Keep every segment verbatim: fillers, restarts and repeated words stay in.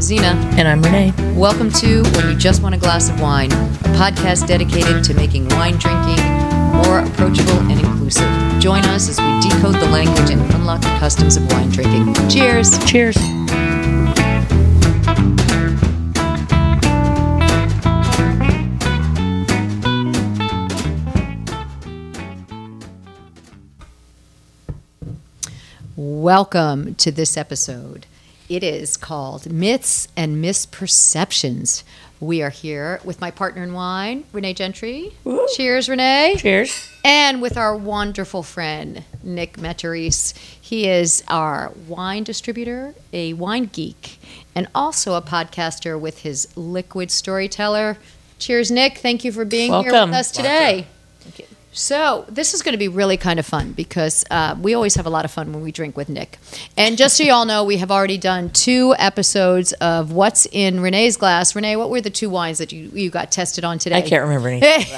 Zena. And I'm Renee. Welcome to When You Just Want a Glass of Wine, a podcast dedicated to making wine drinking more approachable and inclusive. Join us as we decode the language and unlock the customs of wine drinking. Cheers. Cheers. Welcome to this episode. It is called Myths and Misperceptions. We are here with my partner in wine, Renee Gentry. Woo. Cheers, Renee. Cheers. And with our wonderful friend, Nick Meteris. He is our wine distributor, a wine geek, and also a podcaster with his Liquid Storyteller. Cheers, Nick. Thank you for being Welcome. here with us today. Thank you. So this is going to be really kind of fun because uh, we always have a lot of fun when we drink with Nick. And just so you all know, we have already done two episodes of What's in Renee's Glass. Renee, what were the two wines that you, you got tested on today? I can't remember anything.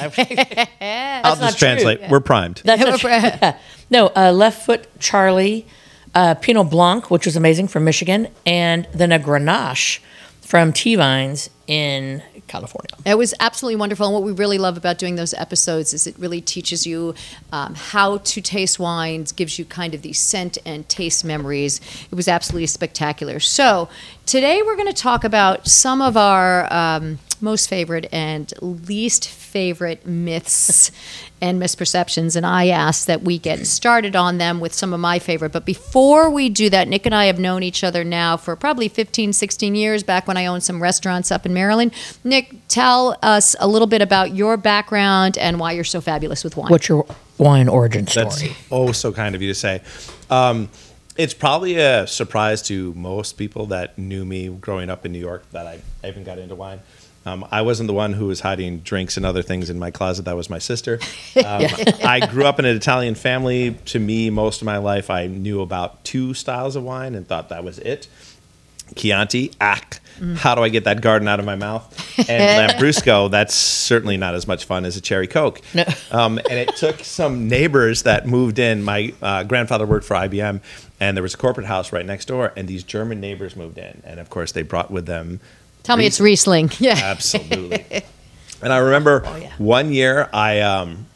I'll just translate. True. We're primed. That's not true. Yeah. No, uh, Left Foot Charlie, uh, Pinot Blanc, which was amazing from Michigan, and then a Grenache from T-Vines in California. It was absolutely wonderful. And what we really love about doing those episodes is it really teaches you um, how to taste wines, gives you kind of these scent and taste memories. It was absolutely spectacular. So today we're going to talk about some of our um, most favorite and least favorite myths and misperceptions. And I asked that we get started on them with some of my favorite. But before we do that, Nick and I have known each other now for probably fifteen, sixteen years, back when I owned some restaurants up in Maryland. Nick, tell us a little bit about your background and why you're so fabulous with wine. What's your wine origin story? That's oh so kind of you to say. Um, it's probably a surprise to most people that knew me growing up in New York that I, I even got into wine. Um, I wasn't the one who was hiding drinks and other things in my closet. That was my sister. Um, I grew up in an Italian family. To me, most of my life, I knew about two styles of wine and thought that was it. Chianti, ack. Mm. How do I get that garden out of my mouth? And Lambrusco, that's certainly not as much fun as a cherry Coke. No. Um, and it took some neighbors that moved in. My uh, grandfather worked for I B M, and there was a corporate house right next door, and these German neighbors moved in. And, of course, they brought with them Tell me it's Riesling. Yeah. Absolutely. And I remember Oh, yeah. one year I um,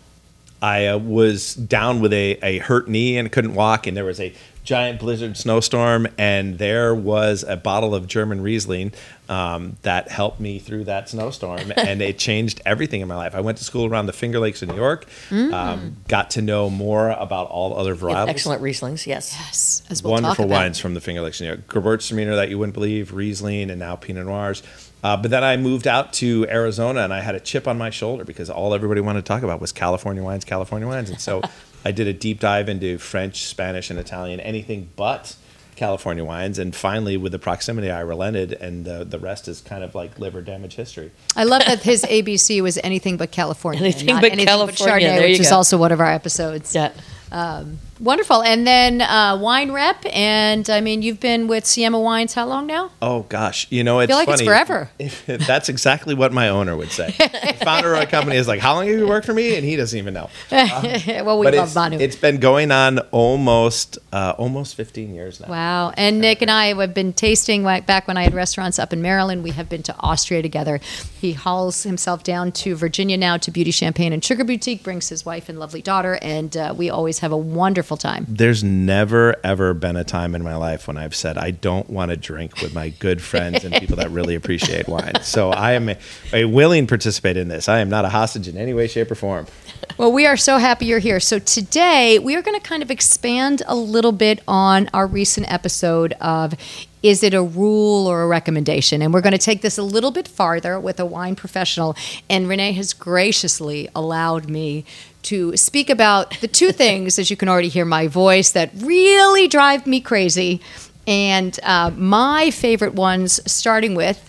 I uh, was down with a, a hurt knee and couldn't walk, and there was a giant blizzard snowstorm, and there was a bottle of German Riesling um, that helped me through that snowstorm, and it changed everything in my life. I went to school around the Finger Lakes in New York, mm. um, got to know more about all other varietals. Excellent Rieslings, yes. Yes, as we'll Wonderful talk about. wines from the Finger Lakes in New York. Gewürztraminer that you wouldn't believe, Riesling, and now Pinot Noirs. Uh, but then I moved out to Arizona, and I had a chip on my shoulder because all everybody wanted to talk about was California wines, California wines. And so I did a deep dive into French, Spanish, and Italian, anything but California wines. And finally, with the proximity, I relented, and the, the rest is kind of like liver damage history. I love that his A B C was anything but California. Anything not but anything California. But Chardonnay, There you which is go. also one of our episodes. Yeah. Um, wonderful. And then uh, wine rep. And I mean, you've been with Siema Wines how long now? Oh, gosh. You know, it's I feel like funny. it's forever. If, if, that's exactly what my owner would say. The founder of our company is like, how long have you worked for me? And he doesn't even know. Uh, well, we but love it's, Manu. it's been going on almost uh, almost fifteen years now. Wow. And Nick and I have been tasting like, back when I had restaurants up in Maryland. We have been to Austria together. He hauls himself down to Virginia now to Beauty Champagne and Sugar Boutique, brings his wife and lovely daughter, and uh, we always have a wonderful time. There's never, ever been a time in my life when I've said, I don't want to drink with my good friends and people that really appreciate wine. So I am a, a willing participant in this. I am not a hostage in any way, shape, or form. Well, we are so happy you're here. So today we are going to kind of expand a little bit on our recent episode of is it a rule or a recommendation? And we're going to take this a little bit farther with a wine professional. And Renee has graciously allowed me to speak about the two things, as you can already hear my voice, that really drive me crazy. And uh, my favorite ones, starting with,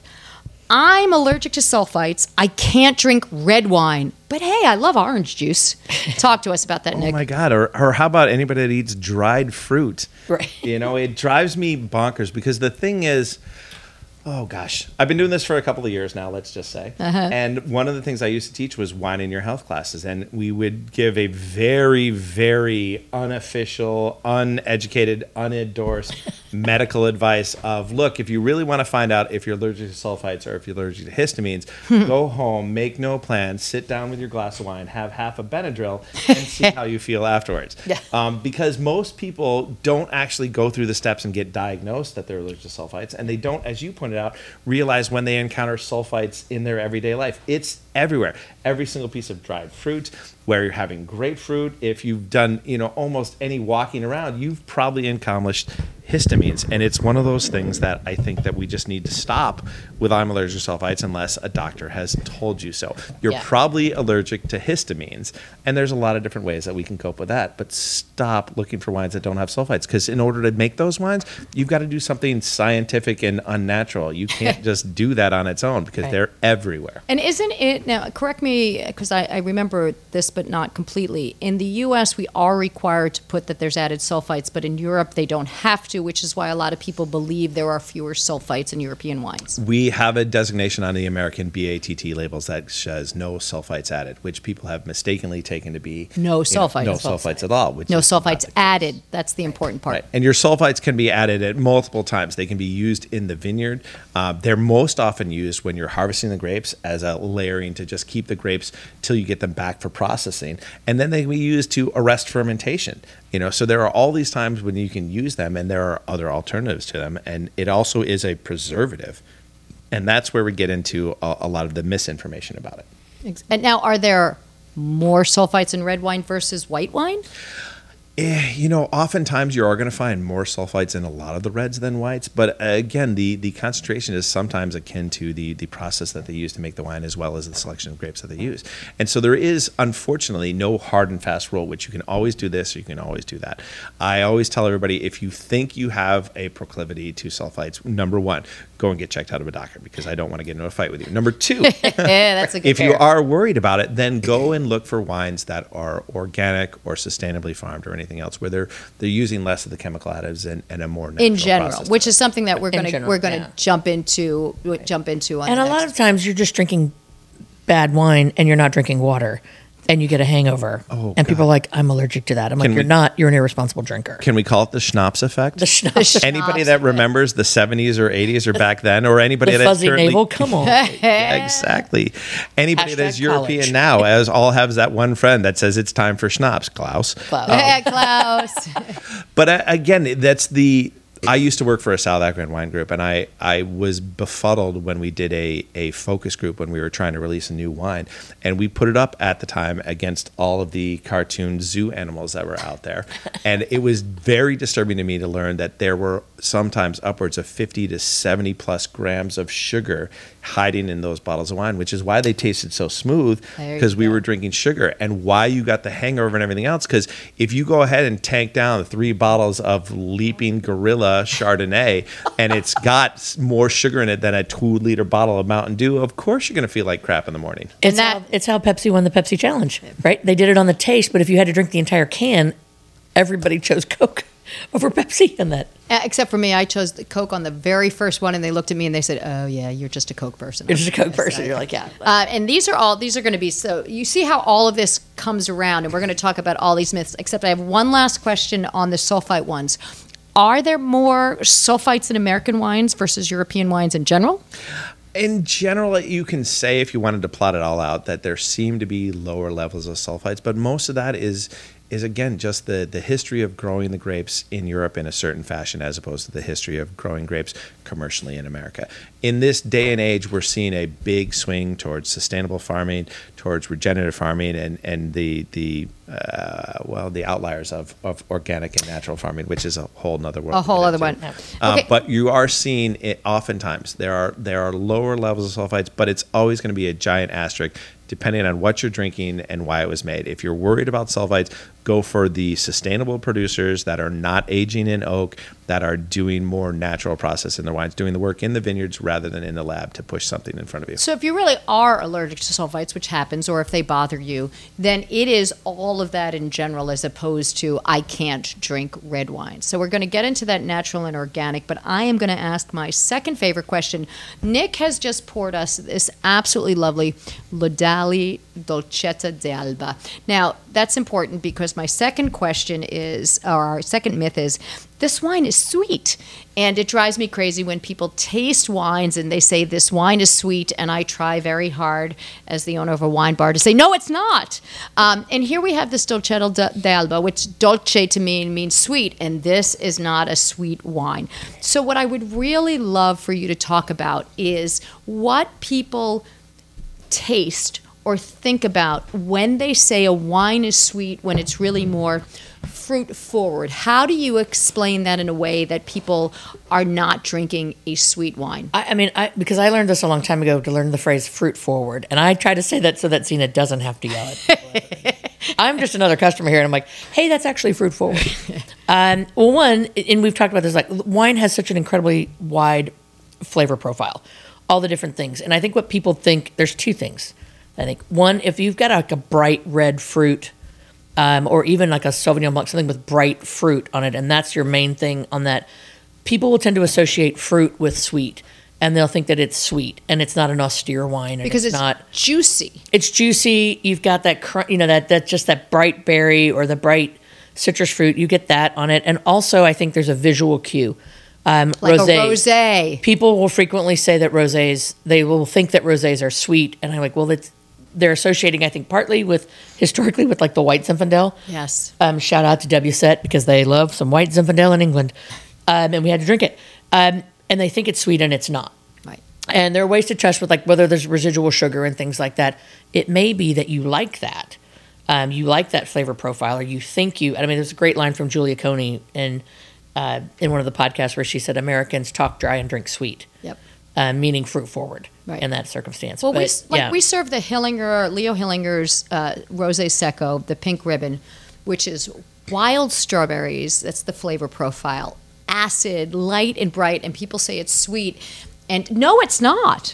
I'm allergic to sulfites. I can't drink red wine. But hey, I love orange juice. Talk to us about that, Oh Nick. my God. Or, or how about anybody that eats dried fruit? Right. You know, it drives me bonkers because the thing is, oh gosh, I've been doing this for a couple of years now, let's just say. Uh-huh. And one of the things I used to teach was wine in your health classes. And we would give a very, very unofficial, uneducated, unendorsed medical advice of, look, if you really want to find out if you're allergic to sulfites or if you're allergic to histamines, go home, make no plans, sit down with your glass of wine, have half a Benadryl, and see how you feel afterwards. Yeah. Um, because most people don't actually go through the steps and get diagnosed that they're allergic to sulfites, and they don't, as you pointed out, realize when they encounter sulfites in their everyday life. It's everywhere. Every single piece of dried fruit, where you're having grapefruit. If you've done, you know, almost any walking around, you've probably accomplished histamines. And it's one of those things that I think that we just need to stop with I'm allergic to sulfites unless a doctor has told you so. You're Yeah. probably allergic to histamines. And there's a lot of different ways that we can cope with that. But stop looking for wines that don't have sulfites. Because in order to make those wines, you've got to do something scientific and unnatural. You can't just do that on its own because Right. they're everywhere. And isn't it, now correct me, because I, I remember this, but not completely. In the U S, we are required to put that there's added sulfites, but in Europe, they don't have to, which is why a lot of people believe there are fewer sulfites in European wines. We have a designation on the American B A T T labels that says no sulfites added, which people have mistakenly taken to be No you know, sulfites. no sulfites at all. Which No is not sulfites the case. added. That's the important part. Right. And your sulfites can be added at multiple times. They can be used in the vineyard. Uh, they're most often used when you're harvesting the grapes as a layering to just keep the grapes till you get them back for processing. And then they can be used to arrest fermentation. You know, so there are all these times when you can use them, and there are other alternatives to them. And it also is a preservative. And that's where we get into a, a lot of the misinformation about it. Ex- And now, are there more sulfites in red wine versus white wine? Eh, you know, oftentimes you are going to find more sulfites in a lot of the reds than whites. But uh, again, the, the concentration is sometimes akin to the, the process that they use to make the wine as well as the selection of grapes that they use. And so there is, unfortunately, no hard and fast rule, which you can always do this or you can always do that. I always tell everybody, if you think you have a proclivity to sulfites, number one, go and get checked out of a doctor because I don't want to get into a fight with you. Number two, Yeah, that's a good if you pair. are worried about it, then go and look for wines that are organic or sustainably farmed or anything else where they're they're using less of the chemical additives and, and a more natural In general, process. which is something that we're In going to general, we're going to yeah. jump into jump into on And the a lot next. of times you're just drinking bad wine and you're not drinking water and you get a hangover. Oh, and people God. are like, I'm allergic to that. I'm like, Can you're we- not. You're an irresponsible drinker. Can we call it the schnapps effect? The schnapps. Anybody that remembers the seventies or eighties or back then, or anybody The that's fuzzy currently, navel. Come on. Yeah, exactly. Anybody Hashtag that's European college. now, as all has that one friend that says it's time for schnapps, Klaus. Klaus. Yeah, Klaus. But uh, again, that's the. I used to work for a South African wine group, and I, I was befuddled when we did a, a focus group when we were trying to release a new wine. And we put it up at the time against all of the cartoon zoo animals that were out there. And it was very disturbing to me to learn that there were sometimes upwards of fifty to seventy plus grams of sugar hiding in those bottles of wine, which is why they tasted so smooth, There you because we go. were drinking sugar, and why you got the hangover and everything else. Because if you go ahead and tank down three bottles of Leaping Gorilla Chardonnay and it's got s- more sugar in it than a two liter bottle of Mountain Dew, of course you're going to feel like crap in the morning. It's, that- how, it's how Pepsi won the Pepsi Challenge, right? They did it on the taste, but if you had to drink the entire can, everybody chose Coke over Pepsi in that. Uh, Except for me, I chose the Coke on the very first one, and they looked at me and they said, "Oh yeah, you're just a Coke person." You're just a Coke Yes, person. I- You're like, yeah. Uh, and these are all these are going to be so. You see how all of this comes around, and we're going to talk about all these myths. Except I have one last question on the sulfite ones. Are there more sulfites in American wines versus European wines in general? In general, you can say, if you wanted to plot it all out, that there seem to be lower levels of sulfites, but most of that is is again just the the history of growing the grapes in Europe in a certain fashion, as opposed to the history of growing grapes commercially in America. In this day and age, we're seeing a big swing towards sustainable farming, towards regenerative farming, and and the the uh, well the outliers of, of organic and natural farming, which is a whole nother world. A to whole get other into. one. Uh, Okay. But you are seeing it oftentimes. There are there are lower levels of sulfites, but it's always going to be a giant asterisk depending on what you're drinking and why it was made. If you're worried about sulfites, go for the sustainable producers that are not aging in oak, that are doing more natural process in their wines, doing the work in the vineyards rather than in the lab to push something in front of you. So if you really are allergic to sulfites, which happens, or if they bother you, then it is all all of that in general, as opposed to I can't drink red wine. So we're going to get into that natural and organic, but I am going to ask my second favorite question. Nick has just poured us this absolutely lovely Lodali Dolcetta d'Alba. Now, that's important because my second question is, or our second myth is, this wine is sweet. And it drives me crazy when people taste wines and they say this wine is sweet, and I try very hard as the owner of a wine bar to say, no, it's not. Um, and here we have this Dolcetta d'Alba, which dolce to me means sweet, and this is not a sweet wine. So what I would really love for you to talk about is what people taste or think about when they say a wine is sweet when it's really more fruit forward. How do you explain that in a way that people are not drinking a sweet wine? I, I mean, I, because I learned this a long time ago to learn the phrase fruit forward. And I try to say that so that Zena doesn't have to yell it. I'm just another customer here, and I'm like, hey, that's actually fruit forward. um, well, one, and we've talked about this, like wine has such an incredibly wide flavor profile, all the different things. And I think what people think, there's two things. I think one, if you've got like a bright red fruit, um, or even like a Sauvignon Blanc, something with bright fruit on it, and that's your main thing on that, people will tend to associate fruit with sweet, and they'll think that it's sweet, and it's not an austere wine, and Because it's, it's not juicy. It's juicy. You've got that, cr- you know, that that just that bright berry or the bright citrus fruit. You get that on it, and also I think there's a visual cue. Um, Like rosés. a rosé. People will frequently say that rosés, they will think that rosés are sweet, and I'm like, well, it's, they're associating, I think, partly with historically with like the white Zinfandel. Yes. Um, shout out to WSET because they love some white Zinfandel in England, um, and we had to drink it. Um, and they think it's sweet, and it's not. Right. And there are ways to test with like whether there's residual sugar and things like that. It may be that you like that, um, you like that flavor profile, or you think you. I mean, there's a great line from Julia Coney in uh, in one of the podcasts where she said, "Americans talk dry and drink sweet." Yep. Uh, meaning fruit forward Right. in that circumstance. Well, but, we s- like yeah. we serve the Hillinger, Leo Hillinger's uh, Rosé Secco, the pink ribbon, which is wild strawberries. That's the flavor profile. Acid, light and bright, and people say it's sweet. And no, it's not.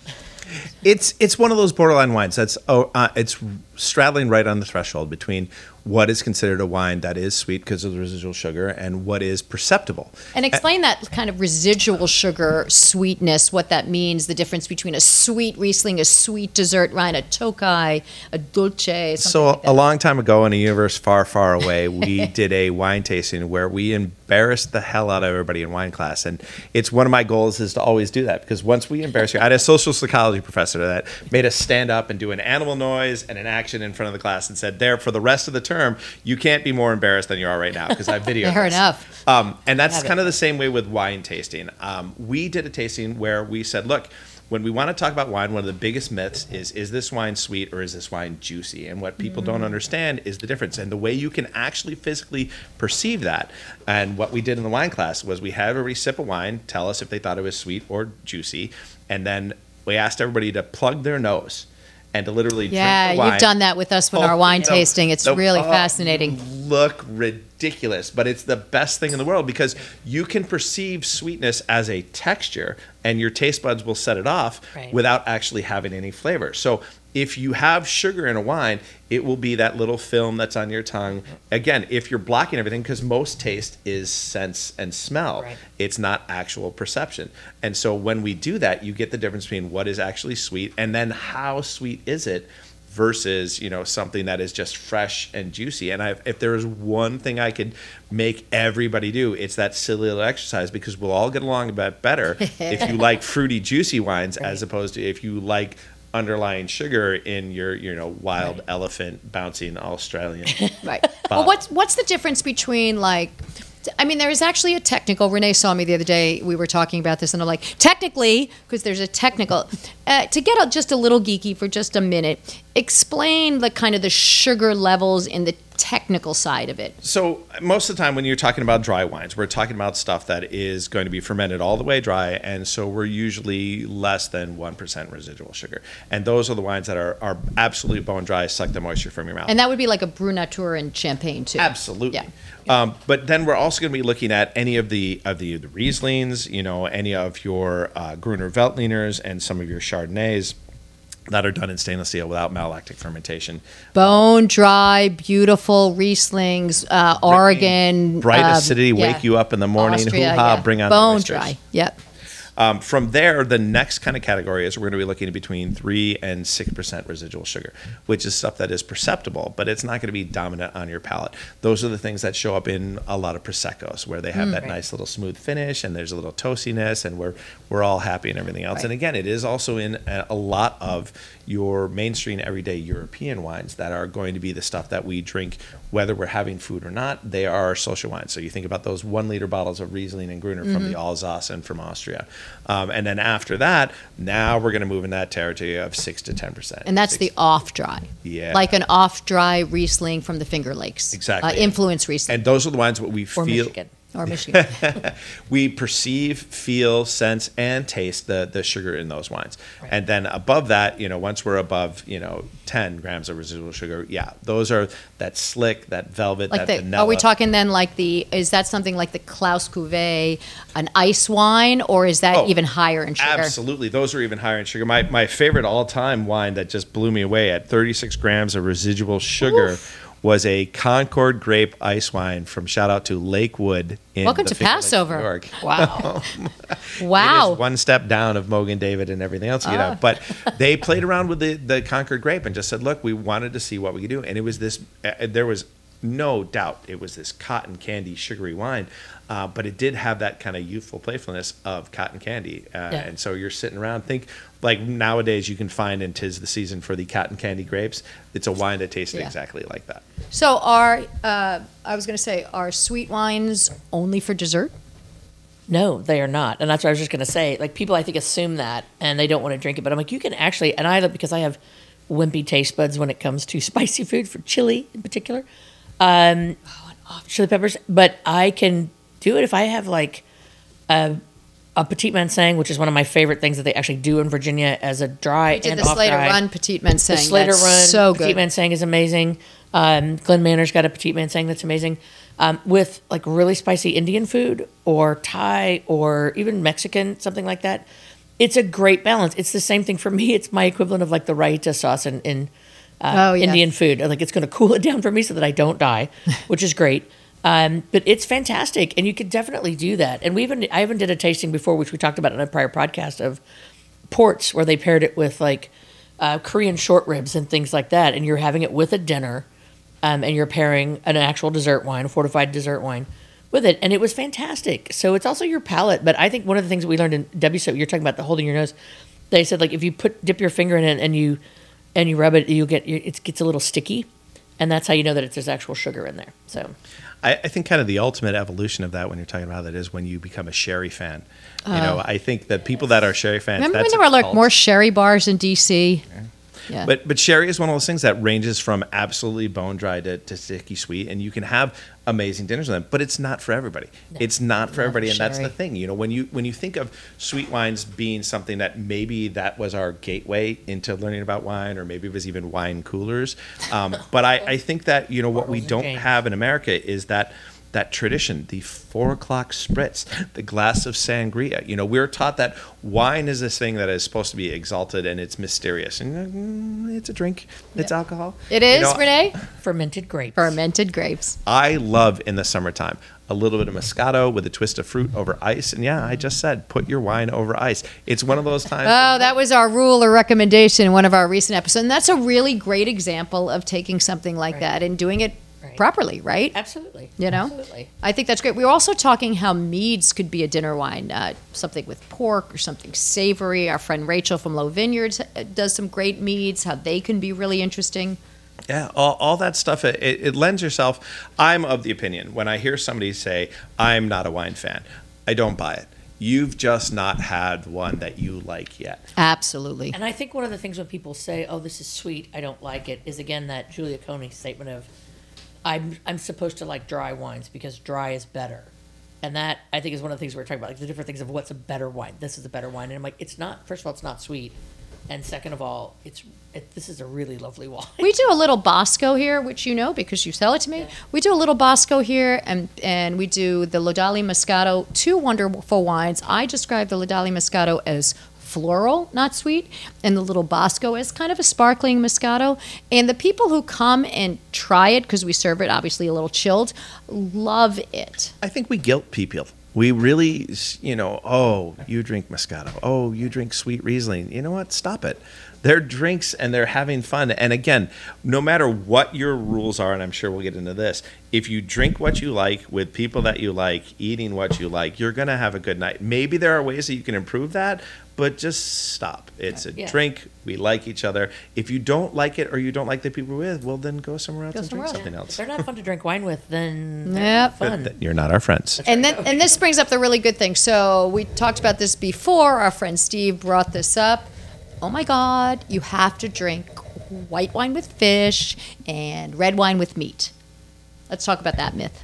It's it's one of those borderline wines that's oh uh, it's straddling right on the threshold between what is considered a wine that is sweet because of the residual sugar and what is perceptible. And explain that kind of residual sugar sweetness, what that means, the difference between a sweet Riesling, a sweet dessert wine, a Tokai, a Dulce, something So like that. a long time ago in a universe far, far away, we did a wine tasting where we embarrassed the hell out of everybody in wine class. And it's one of my goals is to always do that because once we embarrass you, I had a social psychology professor that made us stand up and do an animal noise and an action in front of the class and said, there, for the rest of the term, you can't be more embarrassed than you are right now because I videoed Fair this. enough. Um, and that's Have it. kind of the same way with wine tasting. Um, we did a tasting where we said, look, when we want to talk about wine, one of the biggest myths is, is this wine sweet or is this wine juicy? And what people don't understand is the difference. And the way you can actually physically perceive that. And what we did in the wine class was we had everybody sip a wine, tell us if they thought it was sweet or juicy. And then we asked everybody to plug their nose and to literally Yeah, drink the wine. you've done that with us with Oh, our wine no. tasting. It's The- really oh, fascinating. Look ridiculous, but it's the best thing in the world because you can perceive sweetness as a texture and your taste buds will set it off Right. without actually having any flavor. So if you have sugar in a wine, it will be that little film that's on your tongue. Again, if you're blocking everything, because most taste is sense and smell, Right. it's not actual perception. And so when we do that, you get the difference between what is actually sweet and then how sweet is it versus, you know, something that is just fresh and juicy. And I've, if there is one thing I could make everybody do, it's that silly little exercise because we'll all get along a bit better if you like fruity, juicy wines as opposed to if you like underlying sugar in your, you know, wild Right. elephant bouncing Australian. Right. Well, what's what's the difference between like? I mean, there is actually a technical. Renee saw me the other day. We were talking about this, and I'm like, technically, because there's a technical. Uh, to get a, just a little geeky for just a minute, explain the kind of the sugar levels in the technical side of it. So most of the time when you're talking about dry wines, we're talking about stuff that is going to be fermented all the way dry, and so we're usually less than one percent residual sugar. And those are the wines that are, are absolutely bone dry, suck the moisture from your mouth. And that would be like a Brut Nature and champagne too. Absolutely. Yeah. Um, but then we're also going to be looking at any of the of the, the Rieslings, you know, any of your uh, Gruner Veltliners and some of your Chardonnays. that are done in stainless steel without malolactic fermentation. Bone dry, beautiful Rieslings, uh, Oregon. Bright uh, acidity, yeah. wake you up in the morning, Austria, hoo-ha, yeah. bring on Bone the oysters. dry, yep. Um, from there, the next kind of category is we're going to be looking at between three and six percent residual sugar, which is stuff that is perceptible, but it's not going to be dominant on your palate. Those are the things that show up in a lot of Prosecco's, where they have Mm. that Right. nice little smooth finish, and there's a little toastiness, and we're we're all happy and everything else. Right. And again, it is also in a, a lot of your mainstream everyday European wines that are going to be the stuff that we drink, whether we're having food or not. They are social wines. So you think about those one liter bottles of Riesling and Gruner from the Alsace and from Austria, um, and then after that, now we're going to move in that territory of six to ten percent. And that's the off dry. Yeah. Like an off dry Riesling from the Finger Lakes. Exactly. Uh, influence Riesling. And those are the wines that we Or feel. Michigan. or Michigan. We perceive, feel, sense, and taste the the sugar in those wines. And then above that, you know, once we're above, you know, ten grams of residual sugar, yeah, those are that slick, that velvet, Like that the, vanilla. are we talking then like the, is that something like the Klaus Cuvée, an ice wine, or is that Oh, even higher in sugar? Absolutely. Those are even higher in sugar. My, my favorite all-time wine that just blew me away at thirty-six grams of residual sugar Oof. was a Concord grape ice wine from, shout out to Lakewood in Welcome the to Finger Lakes, Passover. New York. Wow. Wow. It is one step down of Mogan David and everything else, you Ah. know. But they played around with the, the Concord grape and just said, look, we wanted to see what we could do. And it was this, uh, there was no doubt it was this cotton candy sugary wine, uh, but it did have that kind of youthful playfulness of cotton candy. Uh, Yeah. And so you're sitting around, think like nowadays you can find in 'Tis the Season for the cotton candy grapes. It's a wine that tasted Yeah. exactly like that. So are, uh, I was going to say, are sweet wines only for dessert? No, they are not. And that's what I was just going to say. Like, people, I think, assume that and they don't want to drink it. But I'm like, you can actually, and I, because I have wimpy taste buds when it comes to spicy food, for chili in particular, um, chili peppers. But I can do it if I have, like, a, a Petit Manseng, which is one of my favorite things that they actually do in Virginia as a dry We did and the Slater off-dry. Run Petit Manseng. The Slater That's Run so Petit good. Manseng is amazing. Um, Glen Manor's got a Petit Manseng that's amazing. Um, with like really spicy Indian food or Thai or even Mexican, something like that. It's a great balance. It's the same thing for me. It's my equivalent of like the raita sauce in, in uh, Oh, yeah. Indian food. Like, it's going to cool it down for me so that I don't die, which is great. Um, but it's fantastic, and you could definitely do that. And we even I even did a tasting before, which we talked about in a prior podcast, of ports where they paired it with like uh, Korean short ribs and things like that, and you're having it with a dinner, um, and you're pairing an actual dessert wine, a fortified dessert wine, with it, and it was fantastic. So it's also your palate. But I think one of the things that we learned in W S O P, you're talking about the holding your nose. They said like if you put dip your finger in it and you and you rub it, you get it gets a little sticky, and that's how you know that it's, there's actual sugar in there. So. I, I think kind of the ultimate evolution of that when you're talking about that is when you become a sherry fan. You know, I think that people that are sherry fans. Remember when that's there a were like cult. more sherry bars in D C? Yeah. But but sherry is one of those things that ranges from absolutely bone dry to, to sticky sweet, and you can have amazing dinners with them. But it's not for everybody. It's not for everybody, and that's the sherry. thing. You know, when you when you think of sweet wines being something that maybe that was our gateway into learning about wine, or maybe it was even wine coolers. Um, but I, I think that you know what we Charles and don't James. have in America is that. That tradition, the four o'clock spritz, the glass of sangria. You know, we're taught that wine is this thing that is supposed to be exalted and it's mysterious. And mm, it's a drink, it's alcohol. It You is, know, Renee? Fermented grapes. Fermented grapes. I love in the summertime a little bit of Moscato with a twist of fruit over ice. And yeah, I just said, put your wine over ice. It's one of those times. Oh, that was our rule or recommendation in one of our recent episodes. And that's a really great example of taking something like Right. that and doing it Right. properly, right? Absolutely. You know? Absolutely. I think that's great. We were also talking how meads could be a dinner wine, uh, something with pork or something savory. Our friend Rachel from Low Vineyards uh, does some great meads, how they can be really interesting. Yeah, all, all that stuff, it, it lends yourself. I'm of the opinion, when I hear somebody say, I'm not a wine fan, I don't buy it. You've just not had one that you like yet. Absolutely. And I think one of the things when people say, "Oh, this is sweet, I don't like it," is again that Julia Coney statement of, "I'm I'm supposed to like dry wines because dry is better," and that I think is one of the things we're talking about, like the different things of what's a better wine. This is a better wine, and I'm like, it's not. First of all, it's not sweet, and second of all, it's it, this is a really lovely wine. We do a little Bosco here, which you know because you sell it to me. We do a little Bosco here, and and we do the Lodali Moscato, two wonderful wines. I describe the Lodali Moscato as floral, not sweet, and the little Bosco is kind of a sparkling Moscato. And the people who come and try it, because we serve it obviously a little chilled, love it. I think we guilt people. We really, you know, oh, you drink Moscato. Oh, you drink sweet Riesling. You know what? Stop it. They're drinks and they're having fun. And again, no matter what your rules are, and I'm sure we'll get into this, if you drink what you like with people that you like, eating what you like, you're going to have a good night. Maybe there are ways that you can improve that, but just stop. It's a Yeah. drink. We like each other. If you don't like it or you don't like the people we're with, well, then go somewhere else Go and somewhere drink else. something If else. they're not fun to drink wine with, then they're Yep. not fun. Then you're not our friends. And then, and this brings up the really good thing. So we talked about this before. Our friend Steve brought this up. Oh my God, you have to drink white wine with fish and red wine with meat. Let's talk about that myth.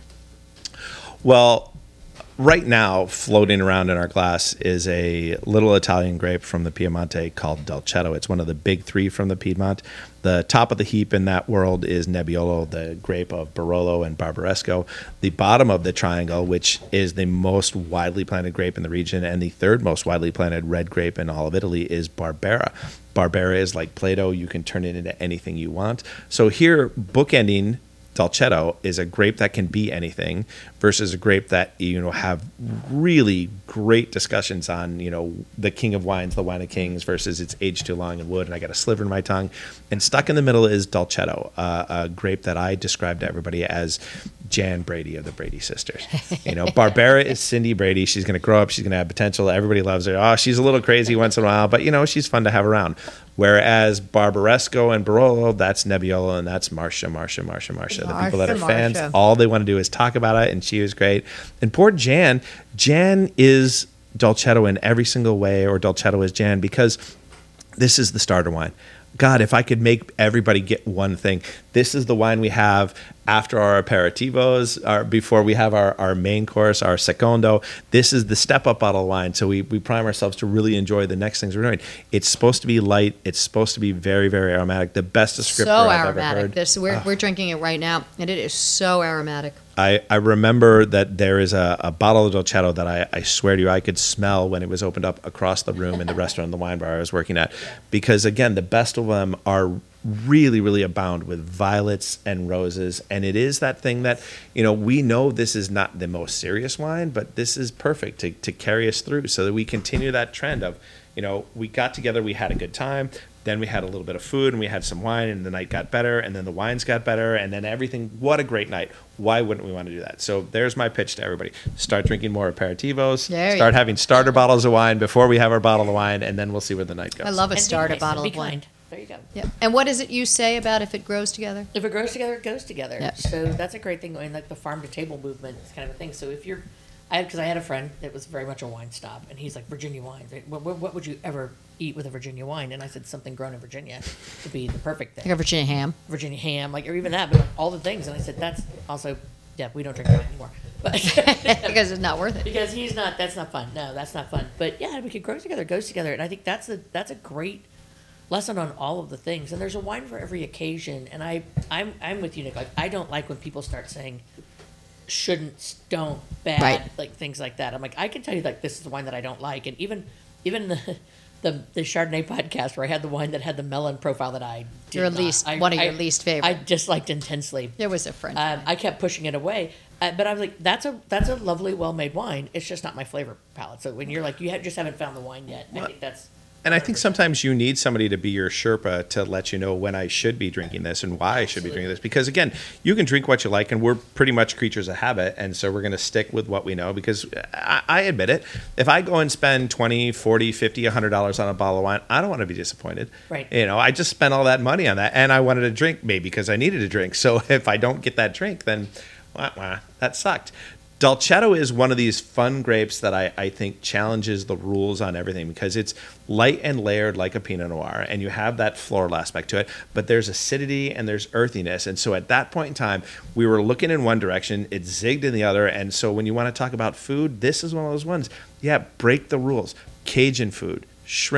Well, right now, floating around in our glass is a little Italian grape from the Piemonte called Dolcetto. It's one of the big three from the Piedmont. The top of the heap in that world is Nebbiolo, the grape of Barolo and Barbaresco. The bottom of the triangle, which is the most widely planted grape in the region and the third most widely planted red grape in all of Italy, is Barbera. Barbera is like Play-Doh. You can turn it into anything you want. So here, bookending Dolcetto is a grape that can be anything versus a grape that, you know, have really great discussions on, you know, the king of wines, the wine of kings versus it's aged too long in wood. And I got a sliver in my tongue. And stuck in the middle is Dolcetto, uh, a grape that I describe to everybody as Jan Brady of the Brady sisters. You know, Barbera is Cindy Brady. She's going to grow up. She's going to have potential. Everybody loves her. Oh, she's a little crazy once in a while, but, you know, she's fun to have around. Whereas Barbaresco and Barolo, that's Nebbiolo and that's Marcia, Marcia, Marcia, Marcia. The people that are Marcia, fans, Marcia. all they want to do is talk about it, and she was great. And poor Jan, Jan is Dolcetto in every single way, or Dolcetto is Jan, because this is the starter wine. God, if I could make everybody get one thing, this is the wine we have after our aperitivos, our, before we have our, our main course, our secondo. This is the step-up bottle of wine, so we, we prime ourselves to really enjoy the next things we're doing. It's supposed to be light. It's supposed to be very, very aromatic. The best descriptor So I've ever aromatic. heard. This we're, we're drinking it right now, and it is so aromatic. I, I remember that there is a, a bottle of Dolcetto that I, I swear to you I could smell when it was opened up across the room in the restaurant, the wine bar I was working at. Because, again, the best of them are really, really abound with violets and roses. And it is that thing that, you know, we know this is not the most serious wine, but this is perfect to, to carry us through so that we continue that trend of, you know, we got together, we had a good time. Then we had a little bit of food and we had some wine and the night got better and then the wines got better and then everything. What a great night. Why wouldn't we want to do that? So there's my pitch to everybody. Start drinking more aperitivos. There you Start go. having starter bottles of wine before we have our bottle of wine, and then we'll see where the night goes. I love a And be starter nice, bottle be of wine. kind. There you go. Yep. And what is it you say about if it grows together? If it grows together, it goes together. Yep. So that's a great thing. And like the farm to table movement is kind of a thing. So if you're, I because I had a friend that was very much a wine snob, and he's like, Virginia wines. What, what, what would you ever eat with a Virginia wine? And I said something grown in Virginia would be the perfect Like thing. a Virginia ham. Virginia ham, like or even that, but all the things. And I said that's also, yeah, we don't drink wine anymore, but Because it's not worth it. because he's not. That's not fun. No, that's not fun. But yeah, we could grow together, goes together, and I think that's a that's a great lesson on all of the things. And there's a wine for every occasion. And I I'm I'm with you, Nick. Like I don't like when people start saying shouldn't, don't, bad, Right. like things like that. I'm like I can tell you like this is the wine that I don't like, and even even the. The, the Chardonnay podcast where I had the wine that had the melon profile that I did Your not. least- I- one of I- your least favorite. I disliked intensely. There was a friend. Um, I kept pushing it away, uh, but I was like, "That's a that's a lovely, well made wine. It's just not my flavor palette." So when you're like, you have, just haven't found the wine yet, I think that's And I think sometimes you need somebody to be your Sherpa to let you know when I should be drinking this and why I should be drinking this. Because again, you can drink what you like, and we're pretty much creatures of habit. And so we're going to stick with what we know because I, I admit it. If I go and spend twenty, forty, fifty, one hundred dollars on a bottle of wine, I don't want to be disappointed. Right. You know, I just spent all that money on that and I wanted a drink maybe because I needed a drink. So if I don't get that drink, then wah, wah, that sucked. Dolcetto is one of these fun grapes that I, I think challenges the rules on everything because it's light and layered like a Pinot Noir, and you have that floral aspect to it, but there's acidity and there's earthiness. And so at that point in time, we were looking in one direction, it zigged in the other. And so when you want to talk about food, this is one of those ones. Yeah, break the rules. Cajun food, shrimp,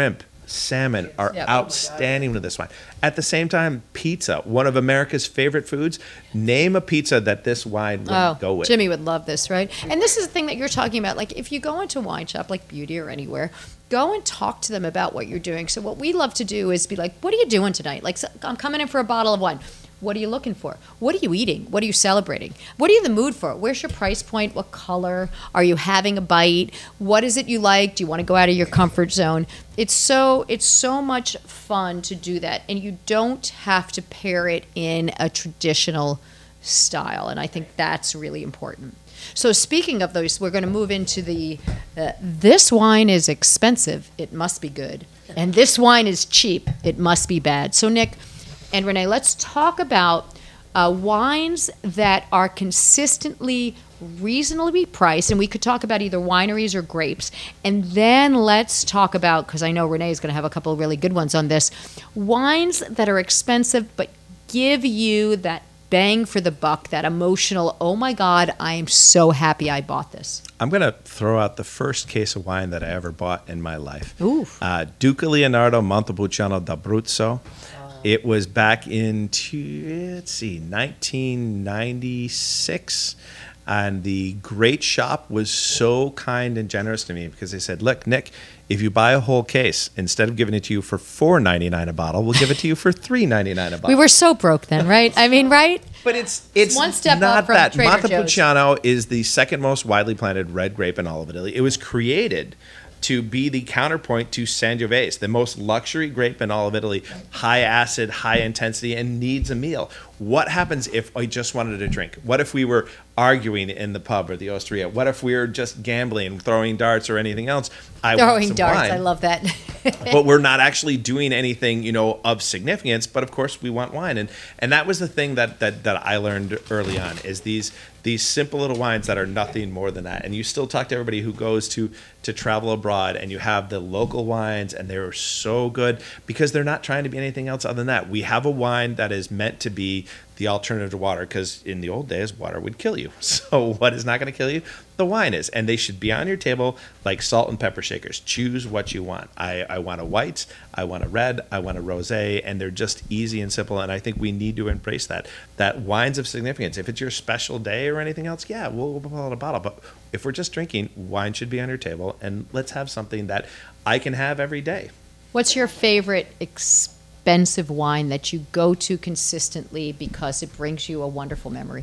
salmon are Yeah. outstanding with this wine. At the same time, pizza, one of America's favorite foods. Name a pizza that this wine would Oh, go with. Jimmy would love this, right? And this is the thing that you're talking about. Like, if you go into a wine shop like Beauty or anywhere, go and talk to them about what you're doing. So what we love to do is be like, what are you doing tonight? Like, so I'm coming in for a bottle of wine. What are you looking for? What are you eating? What are you celebrating? What are you in the mood for? Where's your price point? What color? Are you having a bite? What is it you like? Do you want to go out of your comfort zone? It's so it's so much fun to do that, and you don't have to pair it in a traditional style, and I think that's really important. So speaking of those, we're going to move into the uh, this wine is expensive, it must be good, and this wine is cheap, it must be bad. So Nick and Renee, let's talk about uh, wines that are consistently reasonably priced, and we could talk about either wineries or grapes, and then let's talk about, because I know Renee is going to have a couple of really good ones on this, wines that are expensive but give you that bang for the buck, that emotional, oh my God, I am so happy I bought this. I'm going to throw out the first case of wine that I ever bought in my life. Ooh. Uh, Duca Leonardo Montepulciano d'Abruzzo. It was back in, two, let's see, nineteen ninety-six. And the great shop was so kind and generous to me because they said, look, Nick, if you buy a whole case, instead of giving it to you for four ninety-nine a bottle, we'll give it to you for three ninety-nine a bottle. We were so broke then, right? I mean, right? But it's it's one step not up from that. Trader Joe's. Montepulciano is the second most widely planted red grape in all of Italy. It was created to be the counterpoint to Sangiovese, the most luxury grape in all of Italy, high acid, high intensity, and needs a meal. What happens if I just wanted a drink? What if we were arguing in the pub or the osteria? What if we were just gambling, throwing darts or anything else? I want Throwing some darts, wine. I love that. But we're not actually doing anything, you know, of significance. But of course, we want wine, and and that was the thing that that that I learned early on is these these simple little wines that are nothing more than that. And you still talk to everybody who goes to to travel abroad, and you have the local wines, and they're so good because they're not trying to be anything else other than that. We have a wine that is meant to be the alternative to water, because in the old days, water would kill you. So what is not going to kill you? The wine is. And they should be on your table like salt and pepper shakers. Choose what you want. I, I want a white, I want a red, I want a rosé, and they're just easy and simple. And I think we need to embrace that. That wine's of significance. If it's your special day or anything else, yeah, we'll, we'll pull out a bottle. But if we're just drinking, wine should be on your table, and let's have something that I can have every day. What's your favorite expensive wine that you go to consistently because it brings you a wonderful memory?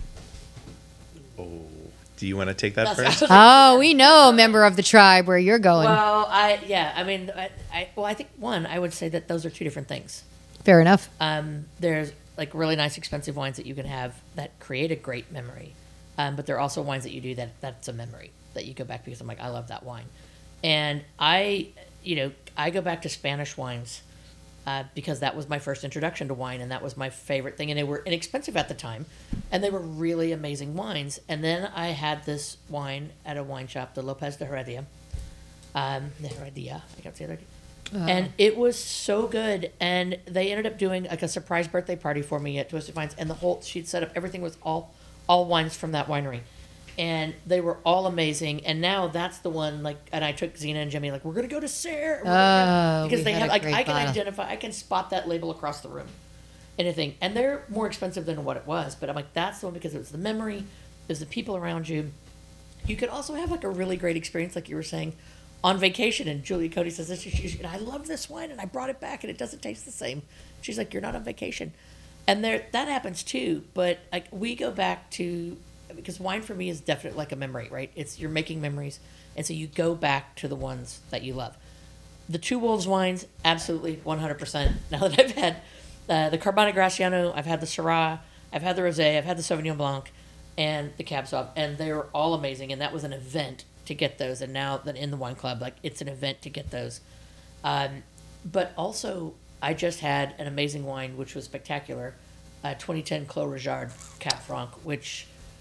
Oh, do you want to take that That's- first? Oh, we know, member of the tribe, where you're going. Well, I yeah, I mean, I, I well, I think one, I would say that those are two different things. Fair enough. Um, there's like really nice, expensive wines that you can have that create a great memory, um, but there are also wines that you do that that's a memory that you go back because I'm like, I love that wine, and I, you know, I go back to Spanish wines. Uh, because that was my first introduction to wine, and that was my favorite thing. And they were inexpensive at the time, and they were really amazing wines. And then I had this wine at a wine shop, the Lopez de Heredia. Um, de Heredia, I can't say that. And it was so good. And they ended up doing like a surprise birthday party for me at Twisted Wines, and the whole she'd set up everything was all all wines from that winery. And they were all amazing. And now that's the one, like, and I took Zena and Jimmy, like, we're going to go to Sayre. We're gonna Oh, go- because we they had have, a like, great I can bottle. identify, I can spot that label across the room. Anything. And they're more expensive than what it was. But I'm like, that's the one because it was the memory, it was the people around you. You could also have, like, a really great experience, like you were saying, on vacation. And Julia Cody says this, she's, and I love this wine, and I brought it back, and it doesn't taste the same. She's like, you're not on vacation. And there, that happens too. But, like, we go back to, because wine for me is definitely like a memory, right? It's you're making memories, and so you go back to the ones that you love. The Two Wolves wines, absolutely one hundred percent. Now that I've had uh, the Carbone Graciano, I've had the Syrah, I've had the Rosé, I've had the Sauvignon Blanc, and the Cab Sauv, and they were all amazing. And that was an event to get those. And now that in the wine club, like it's an event to get those. Um, but also, I just had an amazing wine, which was spectacular, uh, twenty ten Clos Regard Cap Franc, which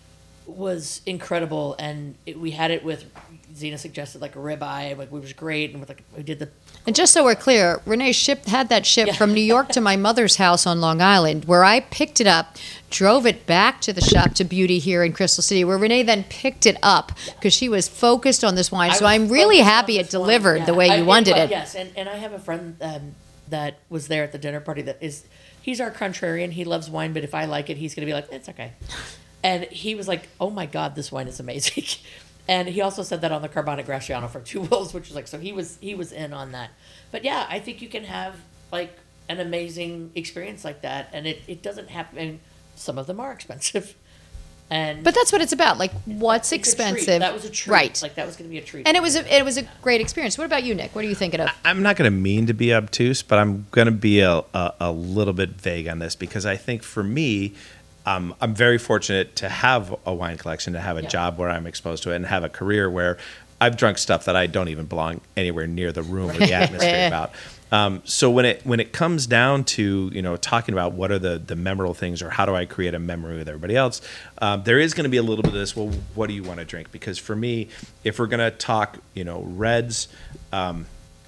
was incredible, and it, we had it with. Zena suggested like a ribeye, like it was great, and with like we did the. And just so we're clear, Renee shipped had that shipped Yeah. from New York to my mother's house on Long Island, where I picked it up, drove it back to the shop to Beauty here in Crystal City, where Renee then picked it up because she was focused on this wine. I So was I'm really focused happy on it this one. delivered Yeah. the way I- you wanted well, it. Yes, and, and I have a friend um, that was there at the dinner party that is, he's our contrarian. He loves wine, but if I like it, he's going to be like, it's okay. And he was like, oh my God, this wine is amazing. And he also said that on the Carbonic Gratiano from Two Wolves, which was like, so he was he was in on that. But yeah, I think you can have like an amazing experience like that, and it, it doesn't happen. And some of them are expensive, and But that's what it's about. Like, what's it's a treat. expensive? That was a treat. Right. Like that was going to be a treat. And it was a, it was a great experience. What about you, Nick? What are you thinking of? I'm not going to mean to be obtuse, but I'm going to be a, a, a little bit vague on this because I think for me, um, I'm very fortunate to have a wine collection, to have a Yeah. job where I'm exposed to it, and have a career where I've drunk stuff that I don't even belong anywhere near the room or the atmosphere about. Um, so when it when it comes down to you know talking about what are the the memorable things or how do I create a memory with everybody else, um, there is going to be a little bit of this. Well, what do you want to drink? Because for me, if we're going to talk, you know, reds. Um,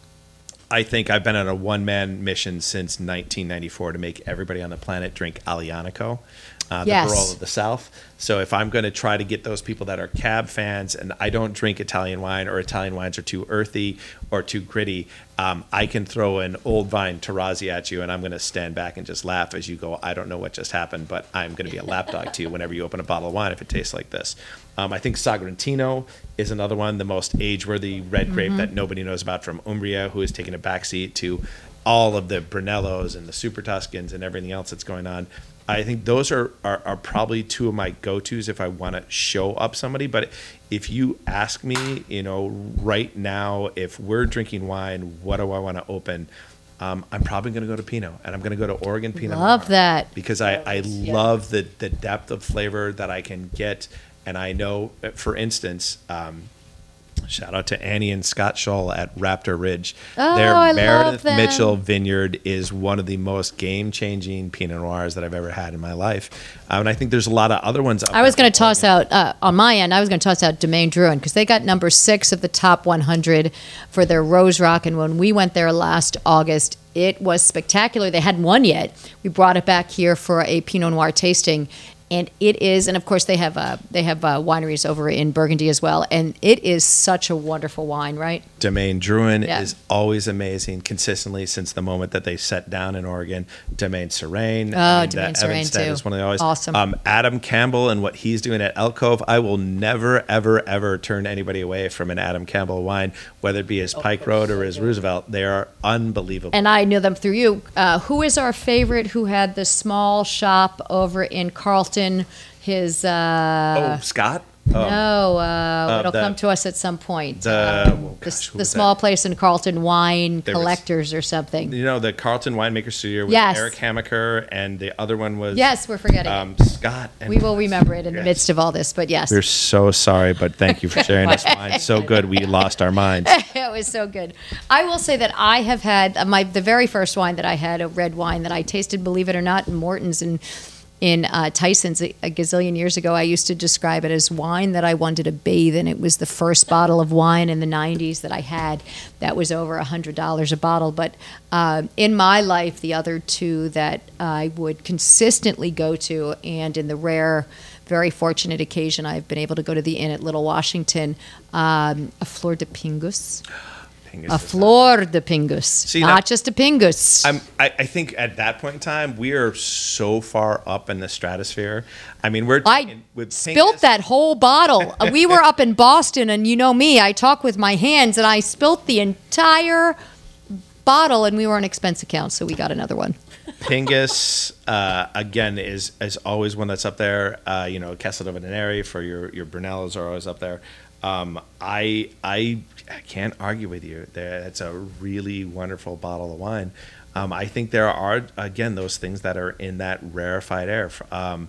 I think I've been on a one-man mission since nineteen ninety-four to make everybody on the planet drink Aglianico, uh, the Yes. Barolo of the South. So if I'm going to try to get those people that are cab fans and I don't drink Italian wine, or Italian wines are too earthy or too gritty, um, I can throw an old vine Tarazzi at you and I'm going to stand back and just laugh as you go, I don't know what just happened, but I'm going to be a lapdog to you whenever you open a bottle of wine if it tastes like this. Um, I think Sagrantino is another one, the most age-worthy red grape that nobody knows about from Umbria, who has taken a backseat to all of the Brunellos and the Super Tuscans and everything else that's going on. I think those are, are, are probably two of my go-tos if I want to show up somebody. But if you ask me, you know, right now, if we're drinking wine, what do I want to open? Um, I'm probably going to go to Pinot, and I'm going to go to Oregon Pinot Love Noir that. because I, I Yeah. love the, the depth of flavor that I can get. And I know, for instance, um, shout out to Annie and Scott Scholl at Raptor Ridge. Oh, Their I love Meredith them. Mitchell vineyard is one of the most game-changing Pinot Noirs that I've ever had in my life. Um, and I think there's a lot of other ones. I was going to toss out, uh, on my end, I was going to toss out Domaine Druin because they got number six of the top one hundred for their Rose Rock. And when we went there last August, it was spectacular. They hadn't won yet. We brought it back here for a Pinot Noir tasting. And it is, and of course they have uh, they have uh, wineries over in Burgundy as well, and it is such a wonderful wine, right? Domaine Druin Yeah. is always amazing, consistently since the moment that they set down in Oregon. Domaine Serene, Oh, I mean, Domaine that Serene, Evanston too. is one of the always Awesome. Um, Adam Campbell and what he's doing at Elk Cove. I will never, ever, ever turn anybody away from an Adam Campbell wine, whether it be his Pike Road or his Roosevelt. They are unbelievable. And I knew them through you. Uh, who is our favorite? Who had the small shop over in Carlton? His uh, oh, Scott. Oh, no, uh, it'll the- come to us at some point. the- Um, oh, the gosh, who the was small that? place in Carlton, Wine There was- Collectors or something. You know, the Carlton Winemaker Studio with Yes. Eric Hamaker, and the other one was Yes, we're forgetting. it. um, Scott. And We will remember it in the Yes. midst of all this, but yes. We're so sorry, but thank you for sharing this wine. So good, we lost our minds. It was so good. I will say that I have had uh, my the very first wine that I had, a red wine that I tasted, believe it or not, in Morton's in in uh, Tyson's a, a gazillion years ago. I used to describe it as wine that I wanted to bathe in. It was the first bottle of wine in the nineties that I had. That was over a hundred dollars a bottle. But uh, in my life, the other two that I would consistently go to, and in the rare, very fortunate occasion I've been able to go to the inn at Little Washington, um, a Flor de Pingus. Pingus A is- Flor de Pingus, See, not now- just a Pingus. I'm, I, I think at that point in time, we are so far up in the stratosphere. I mean, we're I talking with spilt Pingus- that whole bottle. Uh, we were up in Boston, and you know me, I talk with my hands, and I spilt the entire bottle, and we were on expense account, so we got another one. Pingus, uh, again, is is always one that's up there. Uh, you know, Castel de Venere for your your Brunellos are always up there. Um, I I I can't argue with you. It's a really wonderful bottle of wine. Um, I think there are again those things that are in that rarefied air. Um,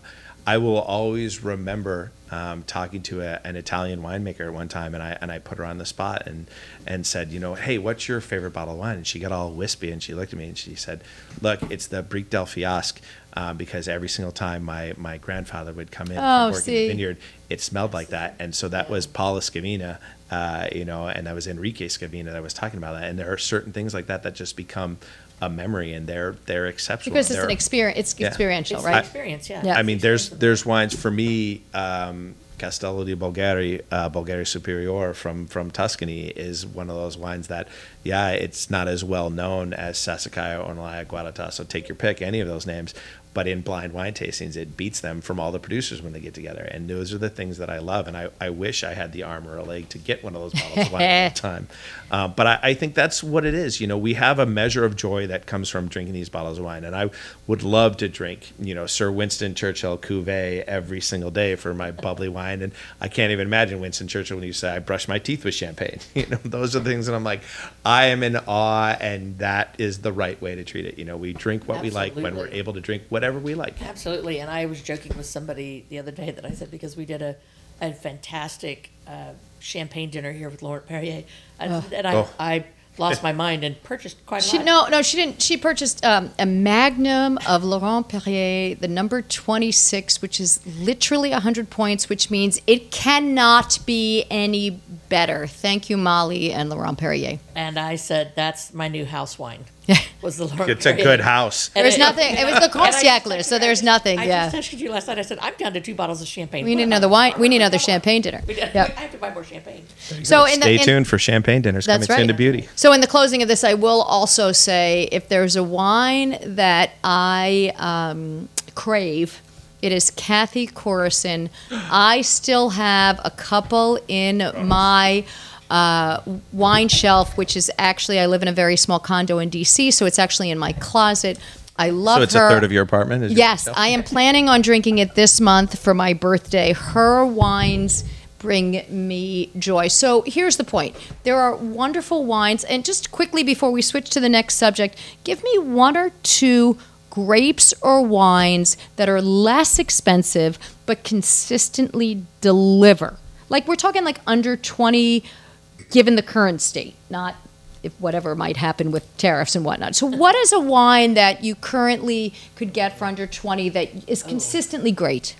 I will always remember um, talking to a, an Italian winemaker at one time, and I and I put her on the spot and and said, you know, hey, what's your favorite bottle of wine? And she got all wispy, and she looked at me and she said, look, it's the Brique del Fiasque, uh, because every single time my my grandfather would come in Oh, from working see. in the vineyard, it smelled like that. And so that was Paula Scavina, uh, you know, and that was Enrique Scavina that was talking about that. And there are certain things like that that just become a memory, and they're they're exceptional. Because it's They're- an experience. It's Yeah. experiential, It's right? an experience, yeah. Yeah. I mean, there's there's wines for me. Um, Castello di Bulgari, uh, Bulgari Superior from from Tuscany is one of those wines that, yeah, it's not as well known as Sassicaia, Ornellaia, Guadaltas. So take your pick, any of those names. But in blind wine tastings, it beats them from all the producers when they get together. And those are the things that I love. And I, I wish I had the arm or a leg to get one of those bottles of wine all the time. Uh, but I, I think that's what it is. You know, we have a measure of joy that comes from drinking these bottles of wine. And I would love to drink, you know, Sir Winston Churchill Cuvée every single day for my bubbly wine. And I can't even imagine Winston Churchill when you say, I brush my teeth with champagne. You know, those are things that I'm like, I am in awe. And that is the right way to treat it. You know, we drink what we like when we're Absolutely. able to drink whatever we like. Absolutely, and I was joking with somebody the other day that I said, because we did a, a fantastic uh, champagne dinner here with Laurent Perrier, and, and I, Oh. I lost my mind and purchased quite a She, lot. no, no, she didn't. She purchased um, a Magnum of Laurent Perrier, the number twenty-six, which is literally one hundred points, which means it cannot be any better. Thank you, Molly and Laurent Perrier. And I said, that's my new house wine. Was the Laurent It's a Perrier. good house. And There's I- nothing. It was the and I Grand just Siècle, texted so her, there's I- nothing. I Yeah. just texted you last night. I said, I'm down to two bottles of champagne. We need What another am I- wine. We need another Come on. champagne dinner. We did- Yep. I have to buy more champagne. So in the, Stay in- tuned for champagne dinners That's coming soon right. to Beauty. So in the closing of this, I will also say if there's a wine that I um, crave, it is Kathy Corison. I still have a couple in my uh, wine shelf, which is actually, I live in a very small condo in D C, so it's actually in my closet. I love So it's her. a third of your apartment? Is your Yes, shelf? I am planning on drinking it this month for my birthday. Her wines bring me joy. So here's the point. There are wonderful wines. And just quickly before we switch to the next subject, give me one or two grapes or wines that are less expensive but consistently deliver. Like we're talking like under twenty given the current state, not if whatever might happen with tariffs and whatnot. So what is a wine that you currently could get for under twenty that is consistently great?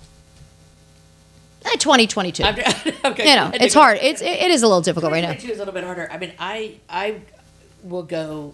At twenty twenty-two. I'm, okay. You know, it's hard. It's, it, it is a little difficult right now. twenty twenty-two is a little bit harder. I mean, I I will go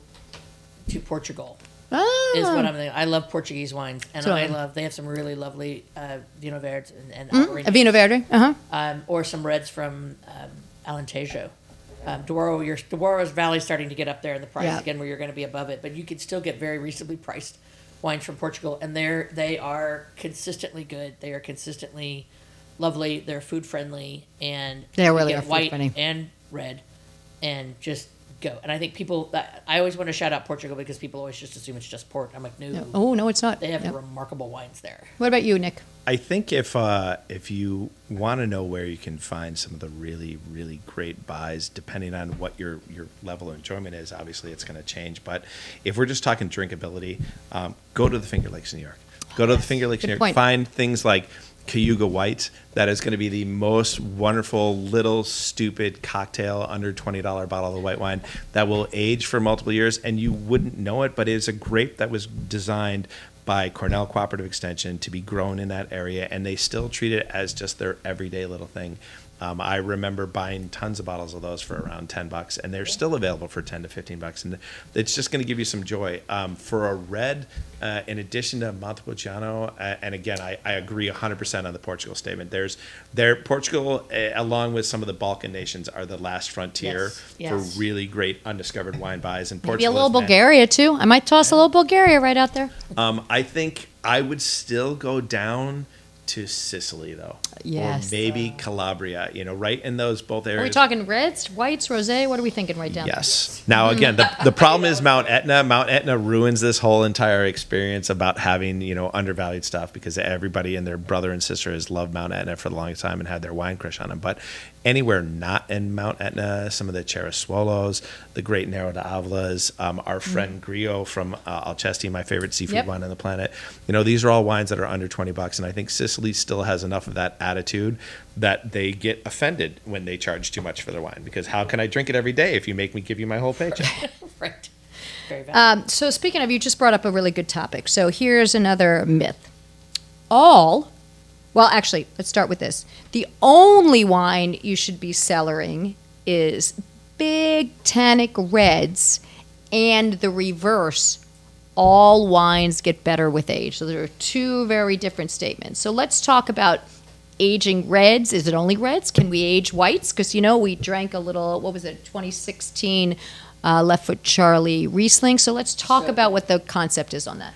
to Portugal. Ah. Is what I'm thinking. I love Portuguese wines, and So- I love. They have some really lovely uh, Vino Verdes and, and Mm, Albarino, a Vino Verde. Uh-huh. um, or some reds from um, Alentejo. Um, Douro, your Douro's Valley is starting to get up there in the price Yeah. again, where you're going to be above it, but you can still get very reasonably priced wines from Portugal, and they're they are consistently good. They are consistently lovely. They're food friendly, and They you really get are food white friendly. and red, and just go. And I think people. That, I always want to shout out Portugal because people always just assume it's just port. I'm like, no, No. Oh, no, it's not. they have Yep. remarkable wines there. What about you, Nick? I think if uh, if you want to know where you can find some of the really really great buys, depending on what your your level of enjoyment is, obviously it's going to change. But if we're just talking drinkability, um, go to the Finger Lakes, New York. Go to the Finger Lakes, Good New York. point. Find things like Cayuga White. That is going to be the most wonderful little stupid cocktail under twenty dollars bottle of white wine that will age for multiple years, and you wouldn't know it. But it is a grape that was designed by Cornell Cooperative Extension to be grown in that area, and they still treat it as just their everyday little thing. Um, I remember buying tons of bottles of those for around ten bucks, and they're still available for ten to fifteen bucks, and it's just going to give you some joy. Um, for a red, uh, in addition to Montepulciano, uh, and again, I, I agree one hundred percent on the Portugal statement. There's there Portugal, uh, along with some of the Balkan nations, are the last frontier Yes, yes. for really great undiscovered wine buys. And Maybe a Portugal little is meant- Bulgaria, too. I might toss a little Bulgaria right out there. um, I think I would still go down to Sicily, though. Yes. Or maybe Calabria, you know, right in those both areas. Are we talking reds, whites, rosé? What are we thinking right down there? Yes. Now, again, the, the problem is Mount Etna. Mount Etna ruins this whole entire experience about having, you know, undervalued stuff because everybody and their brother and sister has loved Mount Etna for the longest time and had their wine crush on them. But anywhere not in Mount Etna, some of the Cerasuolos, the Great Nero d'Avolas, um, our friend Grillo from uh, Alcesti, my favorite seafood Yep. wine on the planet. You know, these are all wines that are under twenty bucks, and I think Sicily still has enough of that attitude that they get offended when they charge too much for their wine, because how can I drink it every day if you make me give you my whole paycheck? Right. Very valid. Um, so speaking of, you just brought up a really good topic. So here's another myth. All, well, actually, let's start with this. The only wine you should be cellaring is big tannic reds, and the reverse. All wines get better with age. So there are two very different statements. So let's talk about aging reds. Is it only reds? Can we age whites? Because, you know, we drank a little, what was it, twenty sixteen uh, Left Foot Charlie Riesling. So let's talk about what the concept is on that.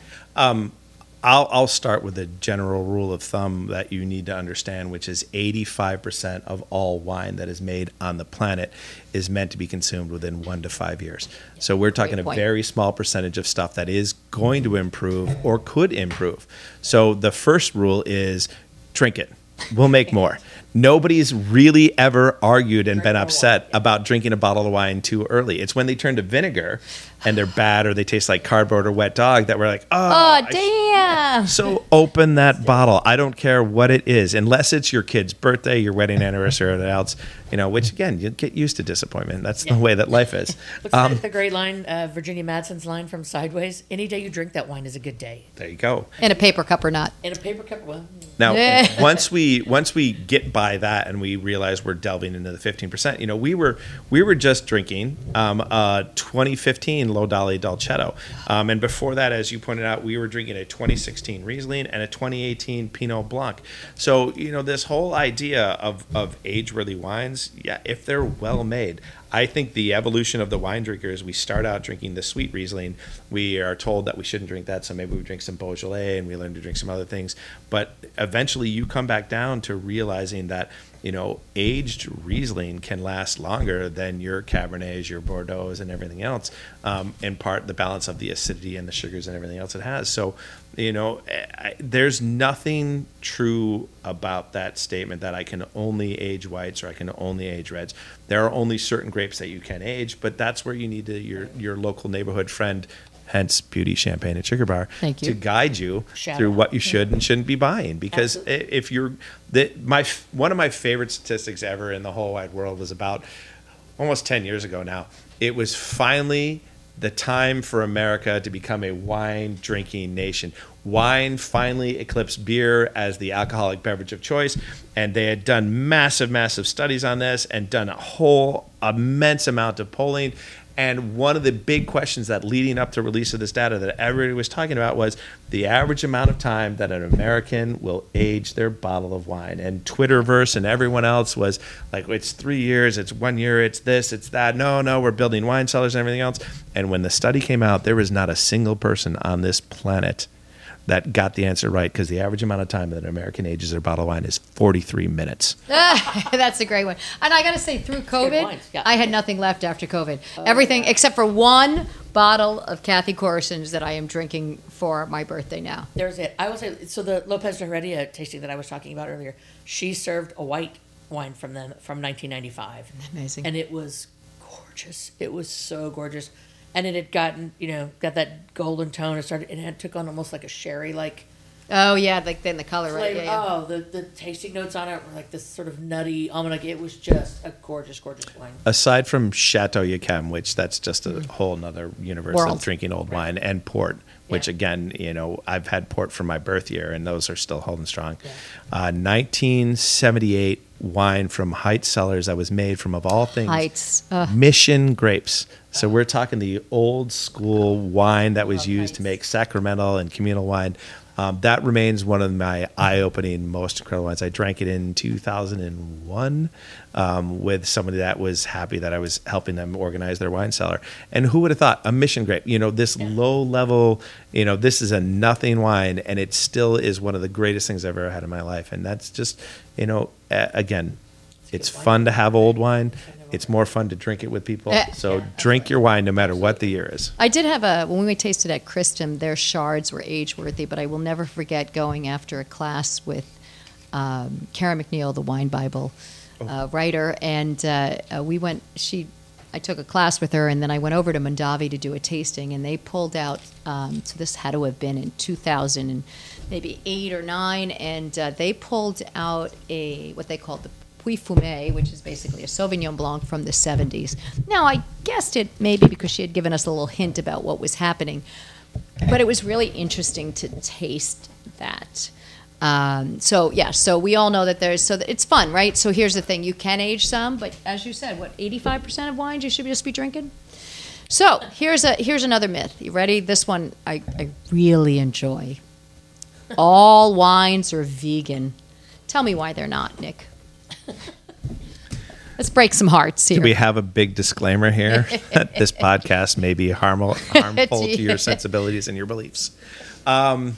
I'll, I'll start with a general rule of thumb that you need to understand, which is eighty-five percent of all wine that is made on the planet is meant to be consumed within one to five years. So we're talking Great a point. very small percentage of stuff that is going to improve or could improve. So the first rule is drink it. We'll make more. Nobody's really ever argued and been upset about drinking a bottle of wine too early. It's when they turn to vinegar and they're bad or they taste like cardboard or wet dog that we're like, oh, Oh, I damn. so open that bottle. I don't care what it is, unless it's your kid's birthday, your wedding anniversary, or anything else. You know, which again, you get used to disappointment. That's the way that life is. What's Um, that, the great line, uh, Virginia Madsen's line from Sideways? Any day you drink that wine is a good day. there you go. In a paper cup or not. In a paper cup, well, Now, Yeah. once we once we get by that and we realize we're delving into the fifteen percent, you know, we were we were just drinking um, uh, twenty fifteen Lodali Dolcetto, um, and before that, as you pointed out, we were drinking a twenty sixteen Riesling and a twenty eighteen Pinot Blanc. So, you know, this whole idea of of age-worthy wines, yeah, if they're well made. I think the evolution of the wine drinker is we start out drinking the sweet Riesling. We are told that we shouldn't drink that, so maybe we drink some Beaujolais and we learn to drink some other things. But eventually you come back down to realizing that, you know, aged Riesling can last longer than your Cabernets, your Bordeauxs, and everything else, um, in part the balance of the acidity and the sugars and everything else it has. So, you know, I, there's nothing true about that statement that I can only age whites or I can only age reds. There are only certain grapes that you can age, but that's where you need to, your your local neighborhood friend, hence Beauty Champagne and Sugar Bar, Thank you. to guide you Shout through out. what you should and shouldn't be buying. Because Absolutely. i- if you're the, my f- one of my favorite statistics ever in the whole wide world was about almost ten years ago now. It was finally the time for America to become a wine drinking nation. Wine finally eclipsed beer as the alcoholic beverage of choice, and they had done massive, massive studies on this and done a whole immense amount of polling. And one of the big questions that leading up to release of this data that everybody was talking about was the average amount of time that an American will age their bottle of wine. And Twitterverse and everyone else was like, it's three years, it's one year, it's this, it's that. No, no, we're building wine cellars and everything else. And when the study came out, there was not a single person on this planet that got the answer right, because the average amount of time that an American ages their bottle of wine is forty-three minutes. That's a great one. And I got to say, through COVID, wines, yeah. I had nothing left after COVID. Everything except for one bottle of Kathy Corson's that I am drinking for my birthday now. there's it. I will say, so the Lopez de Heredia tasting that I was talking about earlier, she served a white wine from them from nineteen ninety-five. Amazing. And it was gorgeous. It was so gorgeous. And it had gotten, you know, got that golden tone. It started, it had took on almost like a sherry like Oh, yeah, like then the color, right? flavor. Yeah, yeah. Oh, the, the tasting notes on it were like this sort of nutty almond. Like it was just a gorgeous, gorgeous wine. Aside from Chateau Yquem, which that's just a whole nother universe World. of drinking old wine, and port, which Yeah. again, you know, I've had port for my birth year, and those are still holding strong. Yeah. Uh, nineteen seventy-eight wine from Heights Cellars that was made from, of all things, Heights. Uh, Mission grapes. So we're talking the old school wine that was Love used to Heights. make sacramental and communal wine. Um, that remains one of my eye-opening, most incredible wines. I drank it in two thousand one um, with somebody that was happy that I was helping them organize their wine cellar. And who would have thought a Mission grape? You know, this low-level. You know, this is a nothing wine, and it still is one of the greatest things I've ever had in my life. And that's just, you know, a- again, it's good wine. fun to have old wine. It's more fun to drink it with people. Eh. So drink your wine no matter what the year is. I did have a, when we tasted at Christum, their shards were age-worthy, but I will never forget going after a class with um, Karen McNeil, the Wine Bible, uh, writer, and uh, uh, we went. She, I took a class with her, and then I went over to Mondavi to do a tasting, and they pulled out. Um, so this had to have been in two thousand and maybe eight or nine, and uh, they pulled out a what they called the Puy Fumé, which is basically a Sauvignon Blanc from the seventies. Now, I guessed it maybe because she had given us a little hint about what was happening, but it was really interesting to taste that. Um, so, yeah, so we all know that there's, so that it's fun, right? So here's the thing, you can age some, but as you said, what, eighty-five percent of wines you should just be drinking? So here's a here's another myth. You ready? This one I, I really enjoy. All wines are vegan. Tell me why they're not, Nick. Let's break some hearts here. Do we have a big disclaimer here that this podcast may be harmful, harmful to your sensibilities and your beliefs? Um,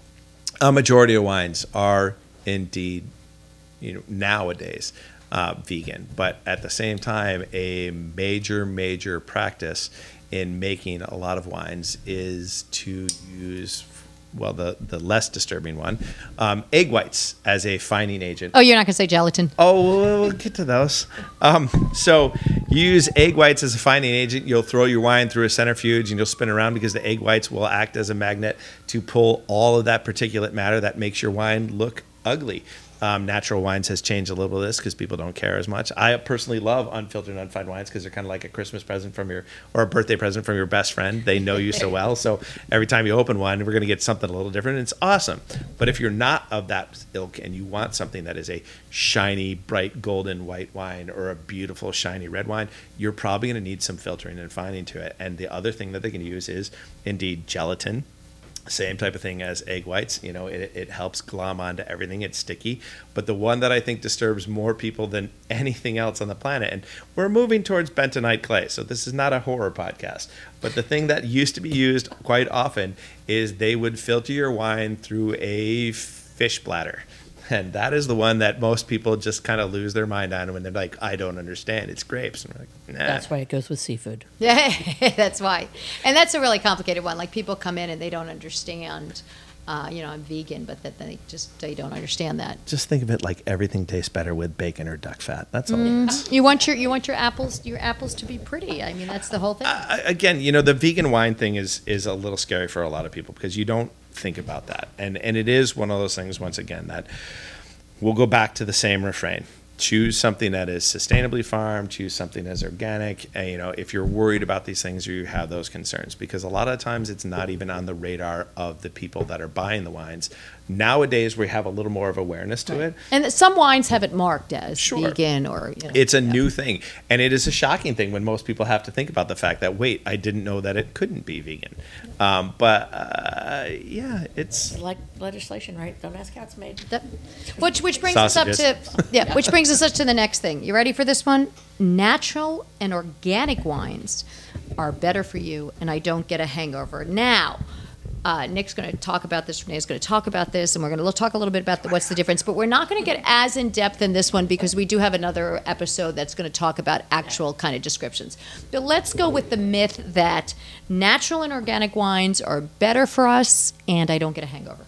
a majority of wines are indeed, you know, nowadays uh, vegan, but at the same time, a major, major practice in making a lot of wines is to use, well, the, the less disturbing one, um, egg whites as a fining agent. Oh, you're not going to say gelatin? Oh, we'll, we'll get to those. Um, so use egg whites as a fining agent. You'll throw your wine through a centrifuge and you'll spin around because the egg whites will act as a magnet to pull all of that particulate matter that makes your wine look ugly. Um, natural wines has changed a little of this because people don't care as much. I personally love unfiltered and unfined wines because they're kind of like a Christmas present from your, or a birthday present from your best friend. They know you so well. So every time you open one, we're going to get something a little different. And it's awesome. But if you're not of that ilk and you want something that is a shiny, bright, golden white wine or a beautiful, shiny red wine, you're probably going to need some filtering and fining to it. And the other thing that they can use is indeed gelatin. Same type of thing as egg whites. You know, it, it helps glom onto everything. It's sticky. But the one that I think disturbs more people than anything else on the planet, and we're moving towards bentonite clay, so this is not a horror podcast, but the thing that used to be used quite often is they would filter your wine through a fish bladder. And that is the one that most people just kind of lose their mind on when they're like, I don't understand. It's grapes. And we're like, nah. That's why it goes with seafood. Yeah, that's why. And that's a really complicated one. Like people come in and they don't understand, uh, you know, I'm vegan, but that they just, they don't understand that. Just think of it like everything tastes better with bacon or duck fat. That's all. Mm. You want your, you want your apples, your apples to be pretty. I mean, that's the whole thing. Uh, again, you know, the vegan wine thing is, is a little scary for a lot of people because you don't think about that. And, and it is one of those things, once again, that we'll go back to the same refrain. Choose something that is sustainably farmed, choose something that's organic. And, you know, if you're worried about these things or you have those concerns, because a lot of times it's not even on the radar of the people that are buying the wines. Nowadays, we have a little more of awareness to Right. it. And some wines have it marked as Sure. vegan or, you know. It's a yeah. new thing. And it is a shocking thing when most people have to think about the fact that, wait, I didn't know that it couldn't be vegan. Um, but, uh, yeah, it's... It's like legislation, right? Don't ask how it's made. That- Which which brings us Sausages. up to yeah, which brings us up to the next thing. You ready for this one? Natural and organic wines are better for you, and I don't get a hangover. Now, uh, Nick's going to talk about this. Renee's going to talk about this, and we're going to talk a little bit about the, what's the difference. But we're not going to get as in depth in this one because we do have another episode that's going to talk about actual kind of descriptions. But let's go with the myth that natural and organic wines are better for us, and I don't get a hangover.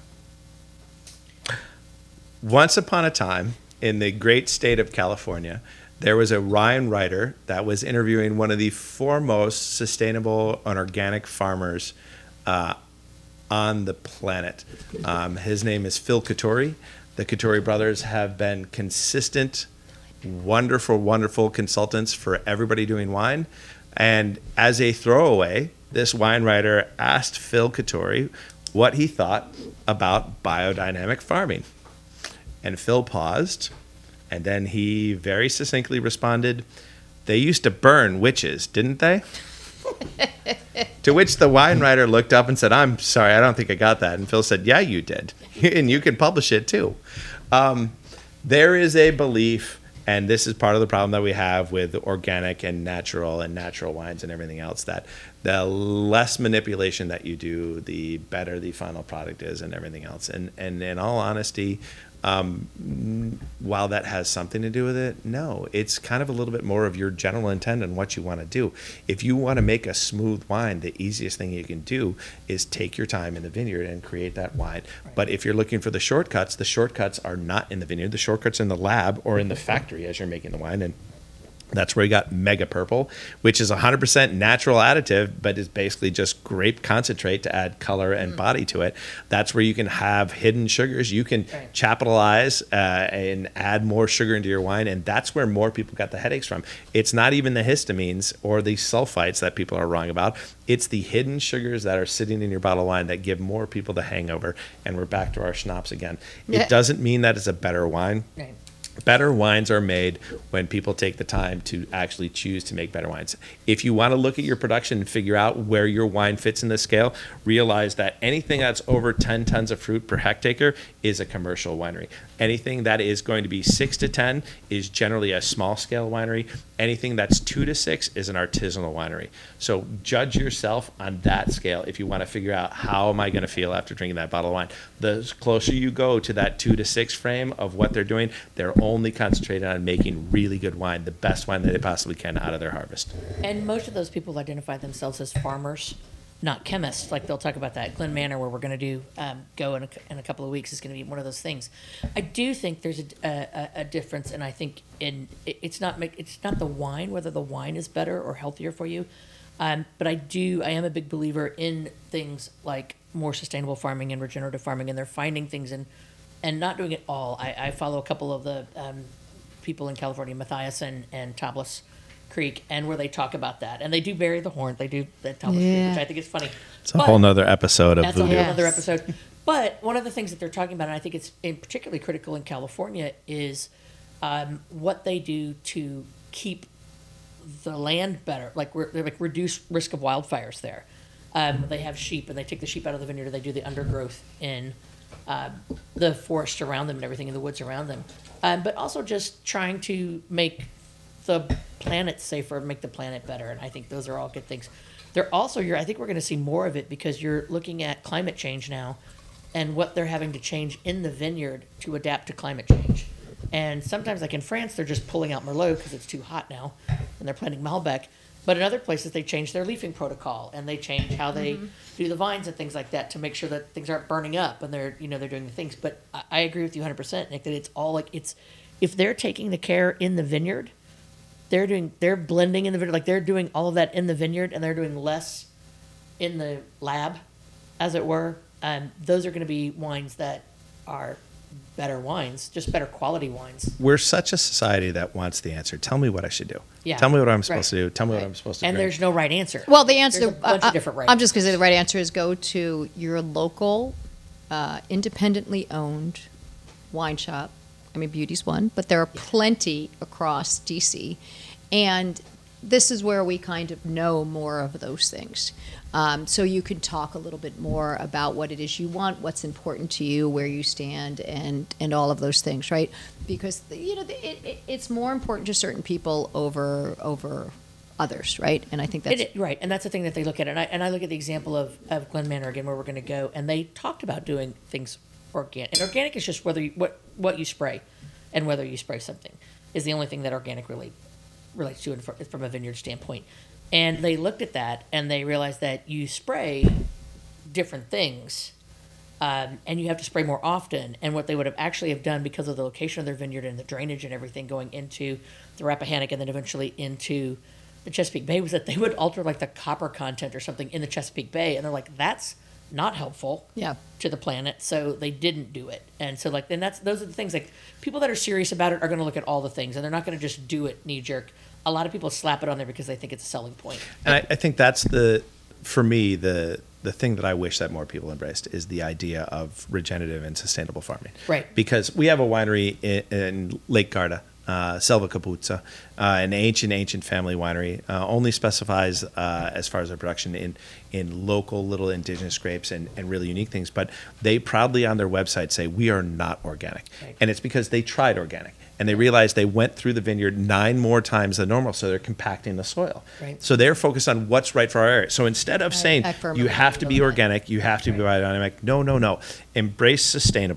Once upon a time, in the great state of California, there was a wine writer that was interviewing one of the foremost sustainable and organic farmers uh, on the planet. Um, his name is Phil Kattori. The Kattori brothers have been consistent, wonderful, wonderful consultants for everybody doing wine. And as a throwaway, this wine writer asked Phil Kattori what he thought about biodynamic farming. And Phil paused, and then he very succinctly responded, "They used to burn witches, didn't they?" To which the wine writer looked up and said, "I'm sorry, I don't think I got that." And Phil said, "Yeah, you did. And you can publish it too." Um, there is a belief, and this is part of the problem that we have with organic and natural and natural wines and everything else, that the less manipulation that you do, the better the final product is and everything else. And, and in all honesty, Um, while that has something to do with it, no, it's kind of a little bit more of your general intent and what you want to do. If you want to make a smooth wine, the easiest thing you can do is take your time in the vineyard and create that wine. Right. But if you're looking for the shortcuts, the shortcuts are not in the vineyard. The shortcuts are in the lab or in the factory as you're making the wine. And that's where you got Mega Purple, which is one hundred percent natural additive, but is basically just grape concentrate to add color and mm. body to it. That's where you can have hidden sugars. You can right. capitalize uh, and add more sugar into your wine, and that's where more people got the headaches from. It's not even the histamines or the sulfites that people are wrong about. It's the hidden sugars that are sitting in your bottle of wine that give more people the hangover, and we're back to our schnapps again. Yeah. It doesn't mean that it's a better wine. Right. Better wines are made when people take the time to actually choose to make better wines. If you want to look at your production and figure out where your wine fits in the scale, realize that anything that's over ten tons of fruit per hectare is a commercial winery. Anything that is going to be six to ten is generally a small scale winery. Anything that's two to six is an artisanal winery. So judge yourself on that scale if you want to figure out how am I going to feel after drinking that bottle of wine. The closer you go to that two to six frame of what they're doing, they're only concentrated on making really good wine, the best wine that they possibly can out of their harvest. And most of those people identify themselves as farmers, not chemists. Like they'll talk about that. Glen Manor, where we're going to do um, go in a, in a couple of weeks, is going to be one of those things. I do think there's a, a, a difference, and I think in it, it's not it's not the wine, whether the wine is better or healthier for you. Um, but I do I am a big believer in things like more sustainable farming and regenerative farming, and they're finding things and and not doing it all. I, I follow a couple of the um, people in California, Matthias and, and Tablas Creek, and where they talk about that, and they do bury the horn. They do that Tablas yeah. Creek, which I think is funny. It's a but whole nother episode of that's Voodoo. a whole other episode. But one of the things that they're talking about, and I think it's in particularly critical in California, is um, what they do to keep the land better, like re- like reduce risk of wildfires there. Um, they have sheep, and they take the sheep out of the vineyard, and they do the undergrowth in uh, the forest around them and everything in the woods around them. Um, but also just trying to make the planet safer, make the planet better, and I think those are all good things. They're also, you're, I think we're going to see more of it because you're looking at climate change now and what they're having to change in the vineyard to adapt to climate change. And sometimes, like in France, they're just pulling out Merlot because it's too hot now, and they're planting Malbec. But in other places, they change their leafing protocol, and they change how they mm-hmm. do the vines and things like that to make sure that things aren't burning up, and they're you know they're doing the things. But I, I agree with you one hundred percent, Nick, that it's all like it's if they're taking the care in the vineyard, they're doing they're blending in the vineyard, like they're doing all of that in the vineyard, and they're doing less in the lab, as it were. Um, those are going to be wines that are better wines, just better quality wines. We're such a society that wants the answer. Tell me what I should do. Yeah. Tell me what I'm supposed right. to do. Tell me right. what I'm supposed to and drink. And there's no right answer. Well, the answer, there's a bunch uh, of different right I'm just going to say the right answer is go to your local, uh, independently owned wine shop. I mean, Beauty's one, but there are yeah. plenty across D C. And this is where we kind of know more of those things. Um, so you can talk a little bit more about what it is you want, what's important to you, where you stand, and and all of those things, right? Because you know it, it, it's more important to certain people over over others, right? And I think that's it, right. And that's the thing that they look at. And I and I look at the example of of Glen Manor again, where we're going to go, and they talked about doing things organic. And organic is just whether you, what what you spray, and whether you spray something is the only thing that organic really relates to it from a vineyard standpoint. And they looked at that and they realized that you spray different things um, and you have to spray more often. And what they would have actually have done because of the location of their vineyard and the drainage and everything going into the Rappahannock and then eventually into the Chesapeake Bay was that they would alter like the copper content or something in the Chesapeake Bay. And they're like, that's not helpful yeah. to the planet. So they didn't do it. And so like, then that's, those are the things like people that are serious about it are going to look at all the things and they're not going to just do it knee jerk. A lot of people slap it on there because they think it's a selling point. And I, I think that's the, for me, the the thing that I wish that more people embraced is the idea of regenerative and sustainable farming. Right. Because we have a winery in, in Lake Garda, uh, Selva Capuzza, uh, an ancient, ancient family winery, uh, only specifies uh, as far as their production in in local little indigenous grapes and, and really unique things. But they proudly on their website say, we are not organic. Right. And it's because they tried organic. And they realized they went through the vineyard nine more times than normal, so they're compacting the soil. Right. So they're focused on what's right for our area. So instead of I, saying I you have to be organic, you have to be biodynamic, no, no, no. Embrace sustainable.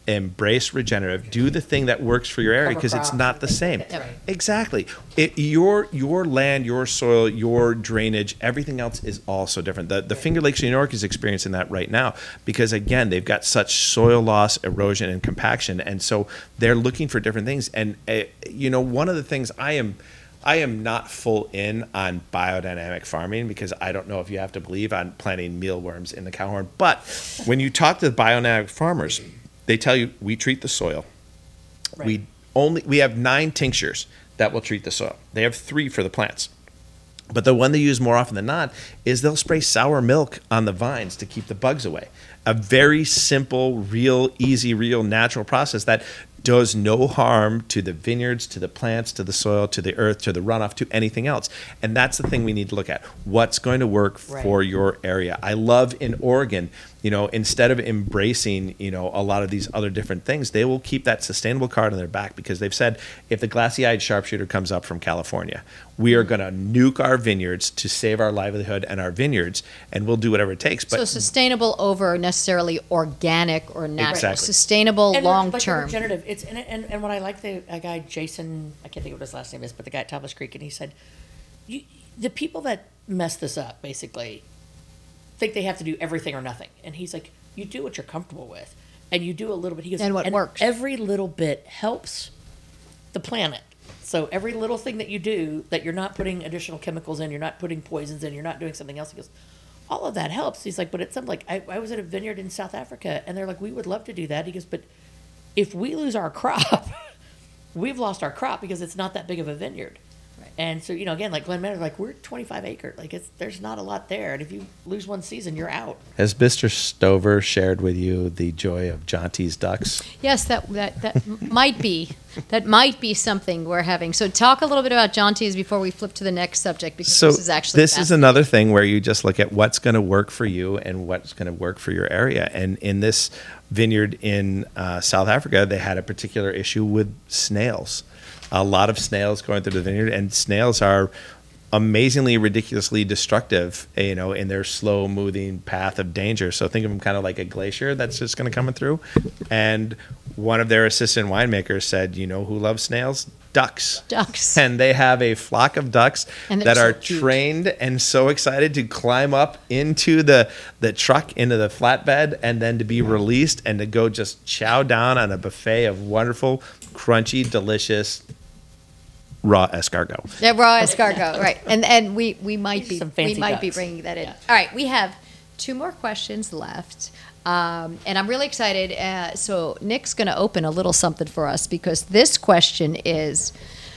embrace regenerative. Do the thing that works for your area Cover because it's crops not and the things same. like that, right. Exactly. It, your your land, your soil, your drainage, everything else is all so different. The the Finger Lakes, New York is experiencing that right now because again they've got such soil loss, erosion, and compaction, and so they're looking for different things. And uh, you know, one of the things I am. I am not full in on biodynamic farming because I don't know if you have to believe on planting mealworms in the cow horn. But when you talk to the biodynamic farmers, they tell you we treat the soil. Right. We only we have nine tinctures that will treat the soil. They have three for the plants. But the one they use more often than not is they'll spray sour milk on the vines to keep the bugs away. A very simple, real, easy, real, natural process that does no harm to the vineyards, to the plants, to the soil, to the earth, to the runoff, to anything else. And that's the thing we need to look at. What's going to work Right. for your area? I love in Oregon, you know, instead of embracing, you know, a lot of these other different things, they will keep that sustainable card on their back because they've said if the glassy-eyed sharpshooter comes up from California, we are going to nuke our vineyards to save our livelihood and our vineyards, and we'll do whatever it takes. But So sustainable over necessarily organic or natural. Exactly. Sustainable And long like the term. regenerative. It's and, and and what I like the a guy Jason, I can't think of what his last name is, but the guy at Thomas Creek, and he said, you, the people that mess this up basically think they have to do everything or nothing, and he's like, you do what you're comfortable with, and you do a little bit. He goes, And what works. Every little bit helps the planet. So every little thing that you do that you're not putting additional chemicals in, you're not putting poisons in, you're not doing something else. He goes, all of that helps. He's like, but it's something like I, I was at a vineyard in South Africa, and they're like, we would love to do that. He goes, but if we lose our crop, we've lost our crop because it's not that big of a vineyard. Right. And so, you know, again, like Glen Manor, like we're twenty-five acre, like it's there's not a lot there, and if you lose one season, you're out. has Mister Stover shared with you the joy of Jaunty's ducks? Yes, that that that might be that might be something we're having. So talk a little bit about Jaunty's before we flip to the next subject because So this is actually this is fascinating. another thing where you just look at what's going to work for you and what's going to work for your area. And in this vineyard in uh, South Africa, they had a particular issue with snails. A lot of snails going through the vineyard, and snails are amazingly, ridiculously destructive, you know, in their slow moving path of danger. So think of them kind of like a glacier that's just going to come through. And one of their assistant winemakers said, you know who loves snails? Ducks. Ducks. And they have a flock of ducks And they're that so are cute. trained and so excited to climb up into the, the truck, into the flatbed, and then to be released and to go just chow down on a buffet of wonderful, crunchy, delicious raw escargot. Yeah, raw escargot, right? And and we we might be Some we fancy might be ducks. bringing that in. Yeah. All right, we have two more questions left, um, and I'm really excited. Uh, so Nick's going to open a little something for us because this question is: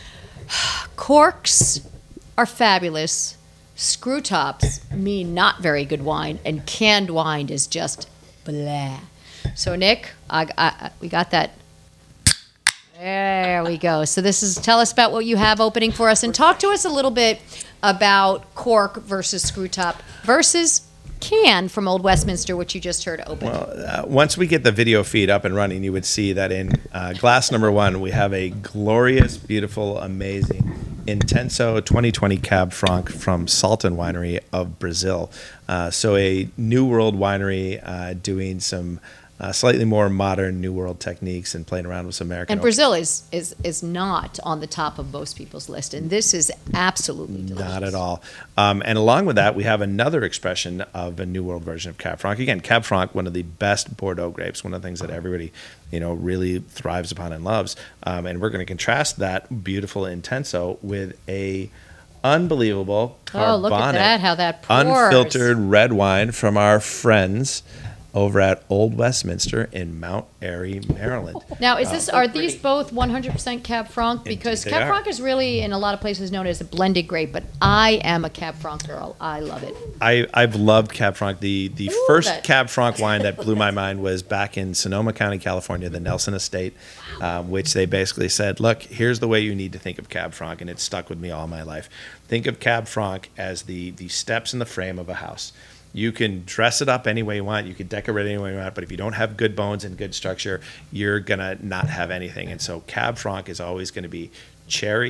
corks are fabulous, screw tops mean not very good wine, and canned wine is just blah. So Nick, I, I, I- we got that. There we go. So this is tell us about what you have opening for us and talk to us a little bit about cork versus screw top versus can from Old Westminster, which you just heard open. Uh, once we get the video feed up and running, you would see that in uh, glass number one, we have a glorious, beautiful, amazing Intenso twenty twenty Cab Franc from Salton Winery of Brazil. Uh, so a New World winery uh, doing some uh, slightly more modern New World techniques and playing around with some American. and oak. Brazil is, is is not on the top of most people's list, and this is absolutely delicious. Not at all. Um, and along with that, we have another expression of a New World version of Cab Franc. Again, Cab Franc, one of the best Bordeaux grapes, one of the things that everybody, you know, really thrives upon and loves. Um, and we're going to contrast that beautiful Intenso with a unbelievable Oh, look at carbonic, that, how that pours. unfiltered red wine from our friends over at Old Westminster in Mount Airy, Maryland. Now, is Uh, this so are pretty. these both one hundred percent Cab Franc? Because Indeed they Cab are. Franc is really in a lot of places known as a blended grape, but I am a Cab Franc girl. I love it. I, I've loved Cab Franc. The the Ooh, first that- Cab Franc wine that blew my mind was back in Sonoma County, California, the Nelson Estate, um, which they basically said, look, here's the way you need to think of Cab Franc, and it's stuck with me all my life. Think of Cab Franc as the, the steps in the frame of a house. You can dress it up any way you want. You can decorate it any way you want. But if you don't have good bones and good structure, you're going to not have anything. And so Cab Franc is always going to be cherry,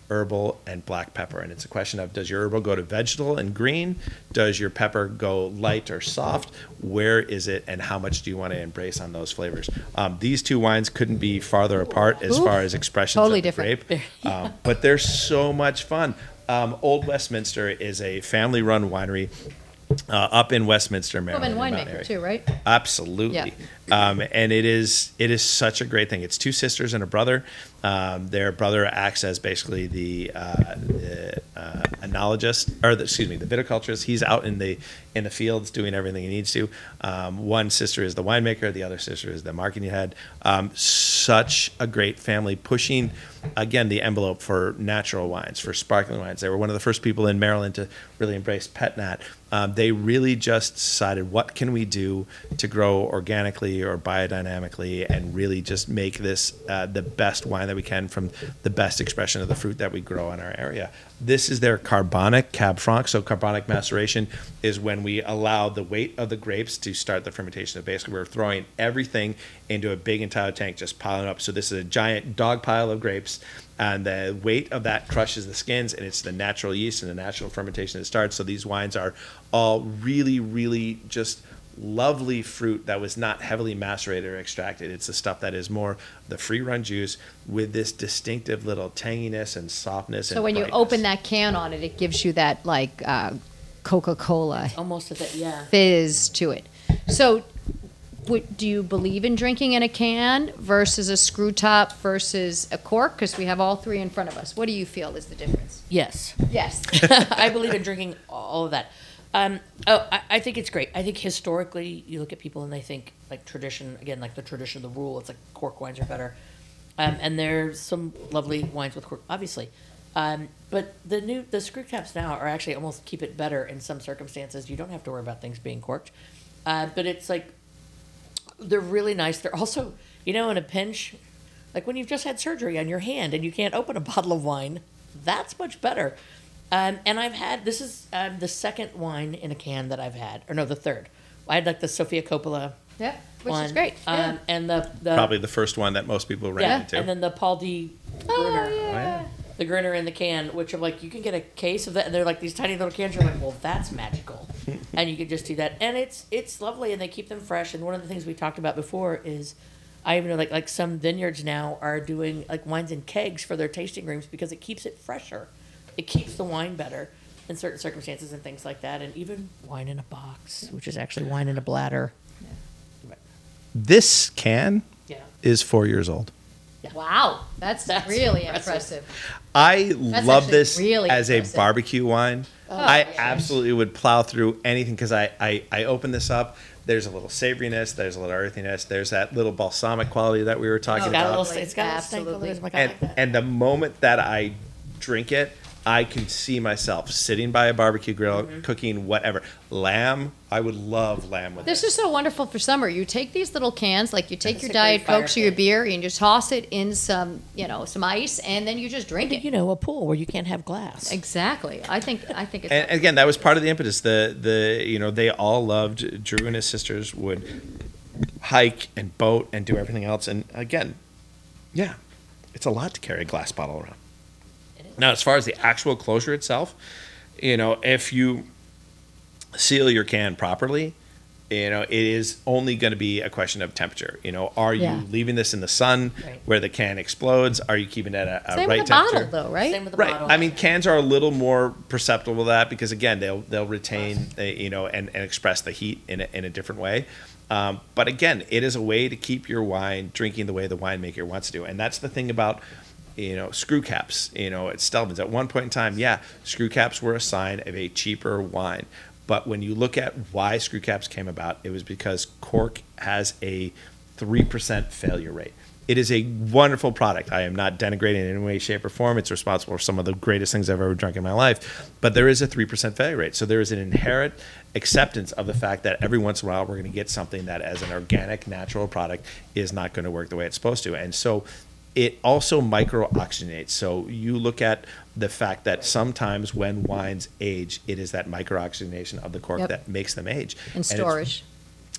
herbal, and black pepper. And it's a question of, does your herbal go to vegetable and green? Does your pepper go light or soft? Where is it, and how much do you want to embrace on those flavors? Um, these two wines couldn't be farther apart as Ooh, far as expressions totally of the different. grape, um, but they're so much fun. Um, Old Westminster is a family-run winery uh, up in Westminster, Maryland. Woman in Mount winemaker Airy. too, right? Absolutely. Um, and it is it is such a great thing. It's two sisters and a brother. Um, their brother acts as basically the, uh, the uh, enologist, or the, excuse me, the viticulturist. He's out in the in the fields doing everything he needs to. Um, one sister is the winemaker. The other sister is the marketing head. Um, such a great family, pushing again the envelope for natural wines, for sparkling wines. They were one of the first people in Maryland to really embrace pet nat. Um, they really just decided, what can we do to grow organically or biodynamically and really just make this uh, the best wine that we can from the best expression of the fruit that we grow in our area. This is their carbonic Cab Franc. So carbonic maceration is when we allow the weight of the grapes to start the fermentation. So basically we're throwing everything into a big entire tank, just piling up. So this is a giant dog pile of grapes, and the weight of that crushes the skins, and it's the natural yeast and the natural fermentation that starts. So these wines are all really, really just lovely fruit that was not heavily macerated or extracted. It's the stuff that is more the free run juice with this distinctive little tanginess and softness. So and when you brightness. open that can on it, it gives you that like uh, Coca-Cola Almost at that, yeah. fizz to it. So would, do you believe in drinking in a can versus a screw top versus a cork? Because we have all three in front of us. What do you feel is the difference? Yes. Yes. I believe in drinking all of that. Um, oh, I, I think it's great. I think historically, you look at people and they think like tradition, again, like the tradition, the rule, it's like cork wines are better. Um, and there's some lovely wines with cork, obviously. Um, but the new, the screw caps now are actually almost keep it better in some circumstances. You don't have to worry about things being corked. Uh, but it's like, they're really nice. They're also, you know, in a pinch, like when you've just had surgery on your hand and you can't open a bottle of wine, that's much better. Um, and I've had, this is um, the second wine in a can that I've had, or no, the third. I had like the Sofia Coppola Yeah, which one. is great. Um, Yeah. And the, the Probably the first one that most people ran yeah, into. and then the Paul D. Oh, Gruner. yeah. The Gruner in the can, which are like, you can get a case of that, and they're like these tiny little cans. You're like, well, that's magical. And you can just do that. And it's it's lovely, and they keep them fresh. And one of the things we talked about before is, I even know like, like some vineyards now are doing like wines in kegs for their tasting rooms because it keeps it fresher. It keeps the wine better in certain circumstances and things like that. And even wine in a box, which is actually wine in a bladder. This can Yeah. is four years old. Wow, that's, That's really impressive. impressive. I love actually this really as impressive. a barbecue wine. I yeah. absolutely would plow through anything because I, I, I open this up. There's a little savoriness. There's a little earthiness. There's that little balsamic quality that we were talking It's got a about. little, it's got a little stank Absolutely. of it. Like, I and, like that. and the moment that I drink it, I can see myself sitting by a barbecue grill, Mm-hmm. cooking whatever. Lamb, I would love lamb with This this. is so wonderful for summer. You take these little cans, like you take It's your a great Diet fire Cokes or your pit. beer, and you just toss it in some, you know, some ice, and then you just drink it. You know, a pool where you can't have glass. Exactly. I think I think it's And again, that was part of the impetus. The the you know they all loved Drew and his sisters would hike and boat and do everything else. And again, yeah, it's a lot to carry a glass bottle around. Now, as far as the actual closure itself, you know, if you seal your can properly, you know, it is only going to be a question of temperature. You know, are you Yeah. leaving this in the sun Right. where the can explodes? Are you keeping it at a, a same right with the temperature? bottle, though, right? Same with the Right. bottle. I mean, cans are a little more perceptible to that because again, they'll they'll retain, uh, you know, and, and express the heat in a, in a different way. Um, but again, it is a way to keep your wine drinking the way the winemaker wants to do, and that's the thing about, you know, screw caps. You know, at Stelvin's at one point in time, yeah, screw caps were a sign of a cheaper wine. But when you look at why screw caps came about, it was because cork has a three percent failure rate. It is a wonderful product. I am not denigrating in any way, shape, or form. It's responsible for some of the greatest things I've ever drunk in my life. But there is a three percent failure rate. So there is an inherent acceptance of the fact that every once in a while we're going to get something that, as an organic, natural product, is not going to work the way it's supposed to. And so it also micro-oxygenates. So you look at the fact that sometimes when wines age, it is that micro-oxygenation of the cork Yep. that makes them age. And it's- storage.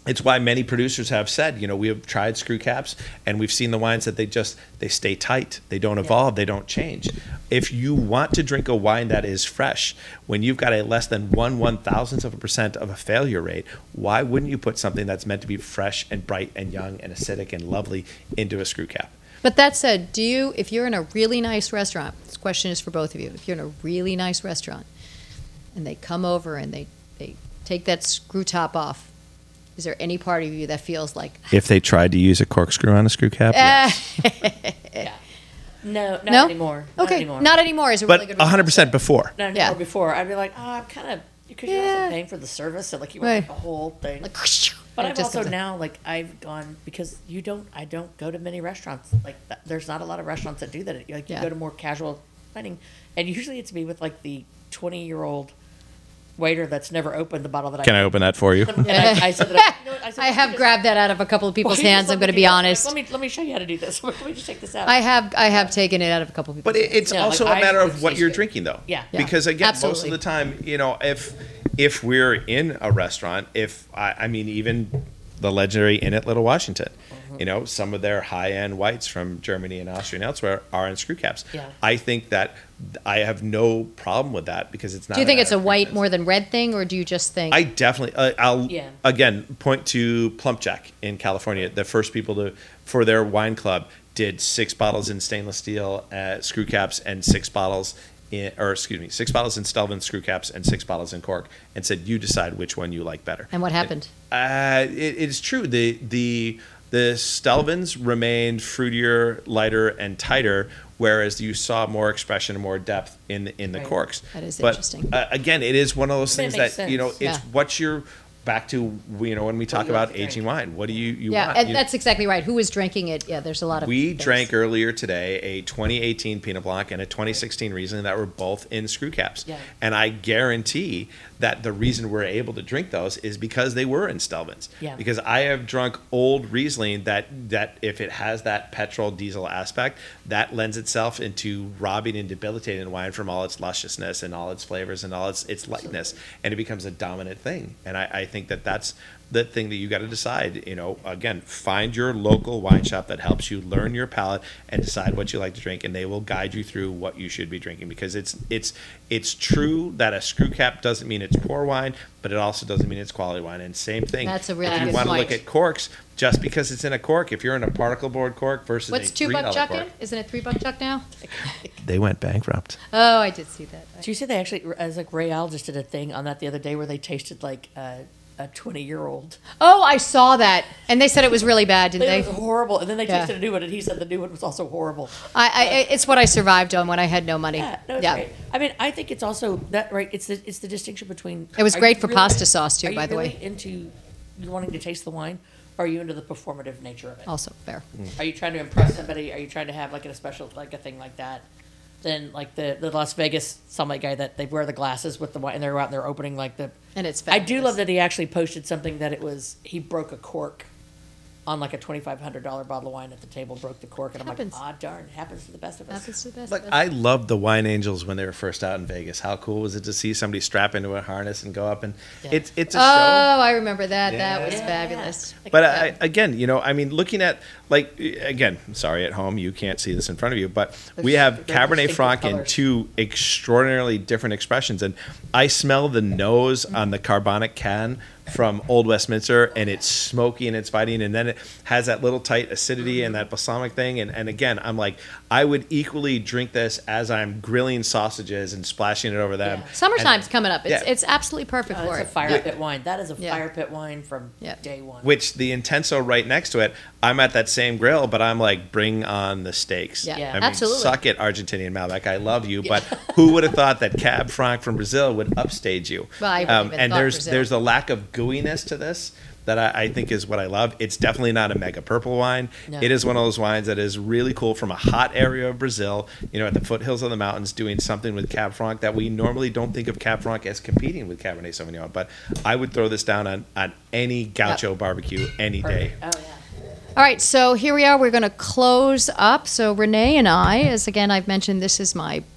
it's why many producers have said, you know, we have tried screw caps and we've seen the wines that they just, they stay tight. They don't evolve. They don't change. If you want to drink a wine that is fresh, when you've got a less than one one thousandth of a percent of a failure rate, why wouldn't you put something that's meant to be fresh and bright and young and acidic and lovely into a screw cap? But that said, do you, if you're in a really nice restaurant, this question is for both of you, if you're in a really nice restaurant and they come over and they, they take that screw top off, is there any part of you that feels like... If they tried to use a corkscrew on a screw cap, yes. Yeah. No, not No? anymore. Not Okay, anymore. not anymore is a But really good one hundred percent response. before. Not Yeah. anymore before. I'd be like, oh, I'm kind of, because you're Yeah. also paying for the service, so like you want Right. like, the whole thing. Like, But and it I've just also comes out. now, like, I've gone, because you don't, I don't go to many restaurants. Like, that, there's not a lot of restaurants that do that. Like, you Yeah. go to more casual dining, and usually it's me with, like, the twenty-year-old waiter that's never opened the bottle that I Can I open that for you? And I, I said that I, you know what, I, said, I "Let me have just- grabbed that out of a couple of well, people's you just hands, let I'm me going to do be that. honest. Let me, let me show you how to do this. Let me just take this out. I have I have taken it out of a couple of people's But it, it's Yeah, like, also I a matter would of what taste you're it. drinking, though. Yeah. Yeah. Because again, most Absolutely. of the time, you know, if if we're in a restaurant, if I, I mean, even the legendary Inn at Little Washington, Mm-hmm. you know, some of their high-end whites from Germany and Austria and elsewhere are in screw caps. Yeah. I think that I have no problem with that because it's not. Do you think an it's a white advertisement. more than red thing, or do you just think... I definitely. Uh, I'll Yeah. again point to Plump Jack in California. The first people to for their wine club did six bottles in stainless steel uh, screw caps and six bottles in, or excuse me, six bottles in Stelvin screw caps and six bottles in cork, and said you decide which one you like better. And what happened? Uh, it, it's true. The the the Stelvins remained fruitier, lighter, and tighter, whereas you saw more expression and more depth in the, in the Right. corks. That is but, interesting. Uh, again, it is one of those I mean, things it that makes you know. sense. It's Yeah. what's your back to you know when we talk you like about to drink. aging wine. What do you you yeah, want? and You- that's exactly right. Who is drinking it? Yeah, there's a lot of we things. drank earlier today a twenty eighteen Pinot Blanc and a twenty sixteen Riesling that were both in screw caps. Yeah. And I guarantee that the reason we're able to drink those is because they were in Stelvins. Yeah. Because I have drunk old Riesling that, that if it has that petrol diesel aspect, that lends itself into robbing and debilitating wine from all its lusciousness and all its flavors and all its, its lightness. And it becomes a dominant thing. And I, I think that that's the thing that you got to decide. You know, again, find your local wine shop that helps you learn your palate and decide what you like to drink, and they will guide you through what you should be drinking. Because it's it's it's true that a screw cap doesn't mean it's poor wine, but it also doesn't mean it's quality wine. And same thing. That's a really if you good want to look point. at corks, just because it's in a cork, if you're in a particle board cork versus What's a two three buck dollar chuck cork, in? Isn't it three buck chuck now? they went bankrupt. Oh, I did see that. Did you see they actually, as like Ray Al just did a thing on that the other day where they tasted like uh, a twenty-year-old. Oh, I saw that, and they said it was really bad, didn't It they? was horrible, and then they Yeah. tasted a new one, and he said the new one was also horrible. I, I, it's what I survived on when I had no money. Yeah, no, it's great. I mean, I think it's also that right. It's the it's the distinction between. It was are great you for really- pasta sauce, too, are you by the way. really Into you wanting to taste the wine, or are you into the performative nature of it? Also fair. Are you trying to impress somebody? Are you trying to have like a special like a thing like that? Then like the, the Las Vegas sommelier guy that they wear the glasses with the wine and they're out and they're opening like the. And it's I do fabulous. love that he actually posted something that it was he broke a cork on like a twenty five hundred dollar bottle of wine at the table, broke the cork, and I'm Happens. like, ah darn, it happens to the best of us. Happens to the best Look, of us. I loved the Wine Angels when they were first out in Vegas. How cool was it to see somebody strap into a harness and go up and Yeah. it's it's a Oh, show. I remember that. That was Yeah. fabulous. Like, But yeah. I, again, you know, I mean, looking at like again, sorry at home, you can't see this in front of you, but we There's have very Cabernet distinctive Franc in colors. two extraordinarily different expressions, and I smell the nose on the carbonic can from Old Westminster, and it's smoky and it's biting, and then it has that little tight acidity and that balsamic thing, and, and again, I'm like, I would equally drink this as I'm grilling sausages and splashing it over them. Yeah. Summertime's And- coming up. It's, yeah. it's absolutely perfect Oh, for it's a it. fire pit wine. That is a Yeah. fire pit wine from Yeah. day one. Which the Intenso right next to it, I'm at that same grill, but I'm like, bring on the steaks. Yeah, Yeah. I mean, absolutely. suck it, Argentinian Malbec. I love you, but who would have thought that Cab Franc from Brazil would upstage you? Well, I wouldn't even and thought there's Brazil. there's a lack of gooiness to this that I, I think is what I love. It's definitely not a mega purple wine. No. It is one of those wines that is really cool from a hot area of Brazil, you know, at the foothills of the mountains, doing something with Cab Franc that we normally don't think of Cab Franc as competing with Cabernet Sauvignon. But I would throw this down on, on any gaucho barbecue any day. Perfect. Oh yeah. All right, so here we are. We're going to close up. So Renee and I, as again I've mentioned, this is my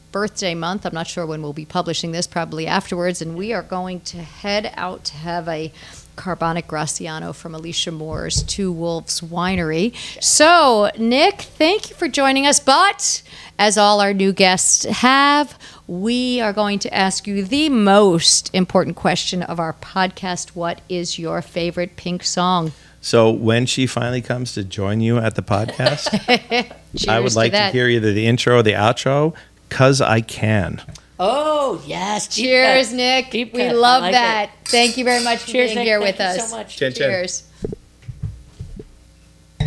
birthday month. I'm not sure when we'll be publishing this, probably afterwards. And we are going to head out to have a Carbonic Graciano from Alicia Moore's Two Wolves Winery. So, Nick, thank you for joining us. But as all our new guests have, we are going to ask you the most important question of our podcast. What is your favorite Pink song? So when she finally comes to join you at the podcast, I would Cheers like to to, that. hear either the intro or the outro, "Cause I Can." Oh, yes. deep Cheers, cut. Nick. Deep we cut. I love like that. Thank you very much for Cheers, being Nick. here Thank with you us. so much. Chin, chin. Cheers.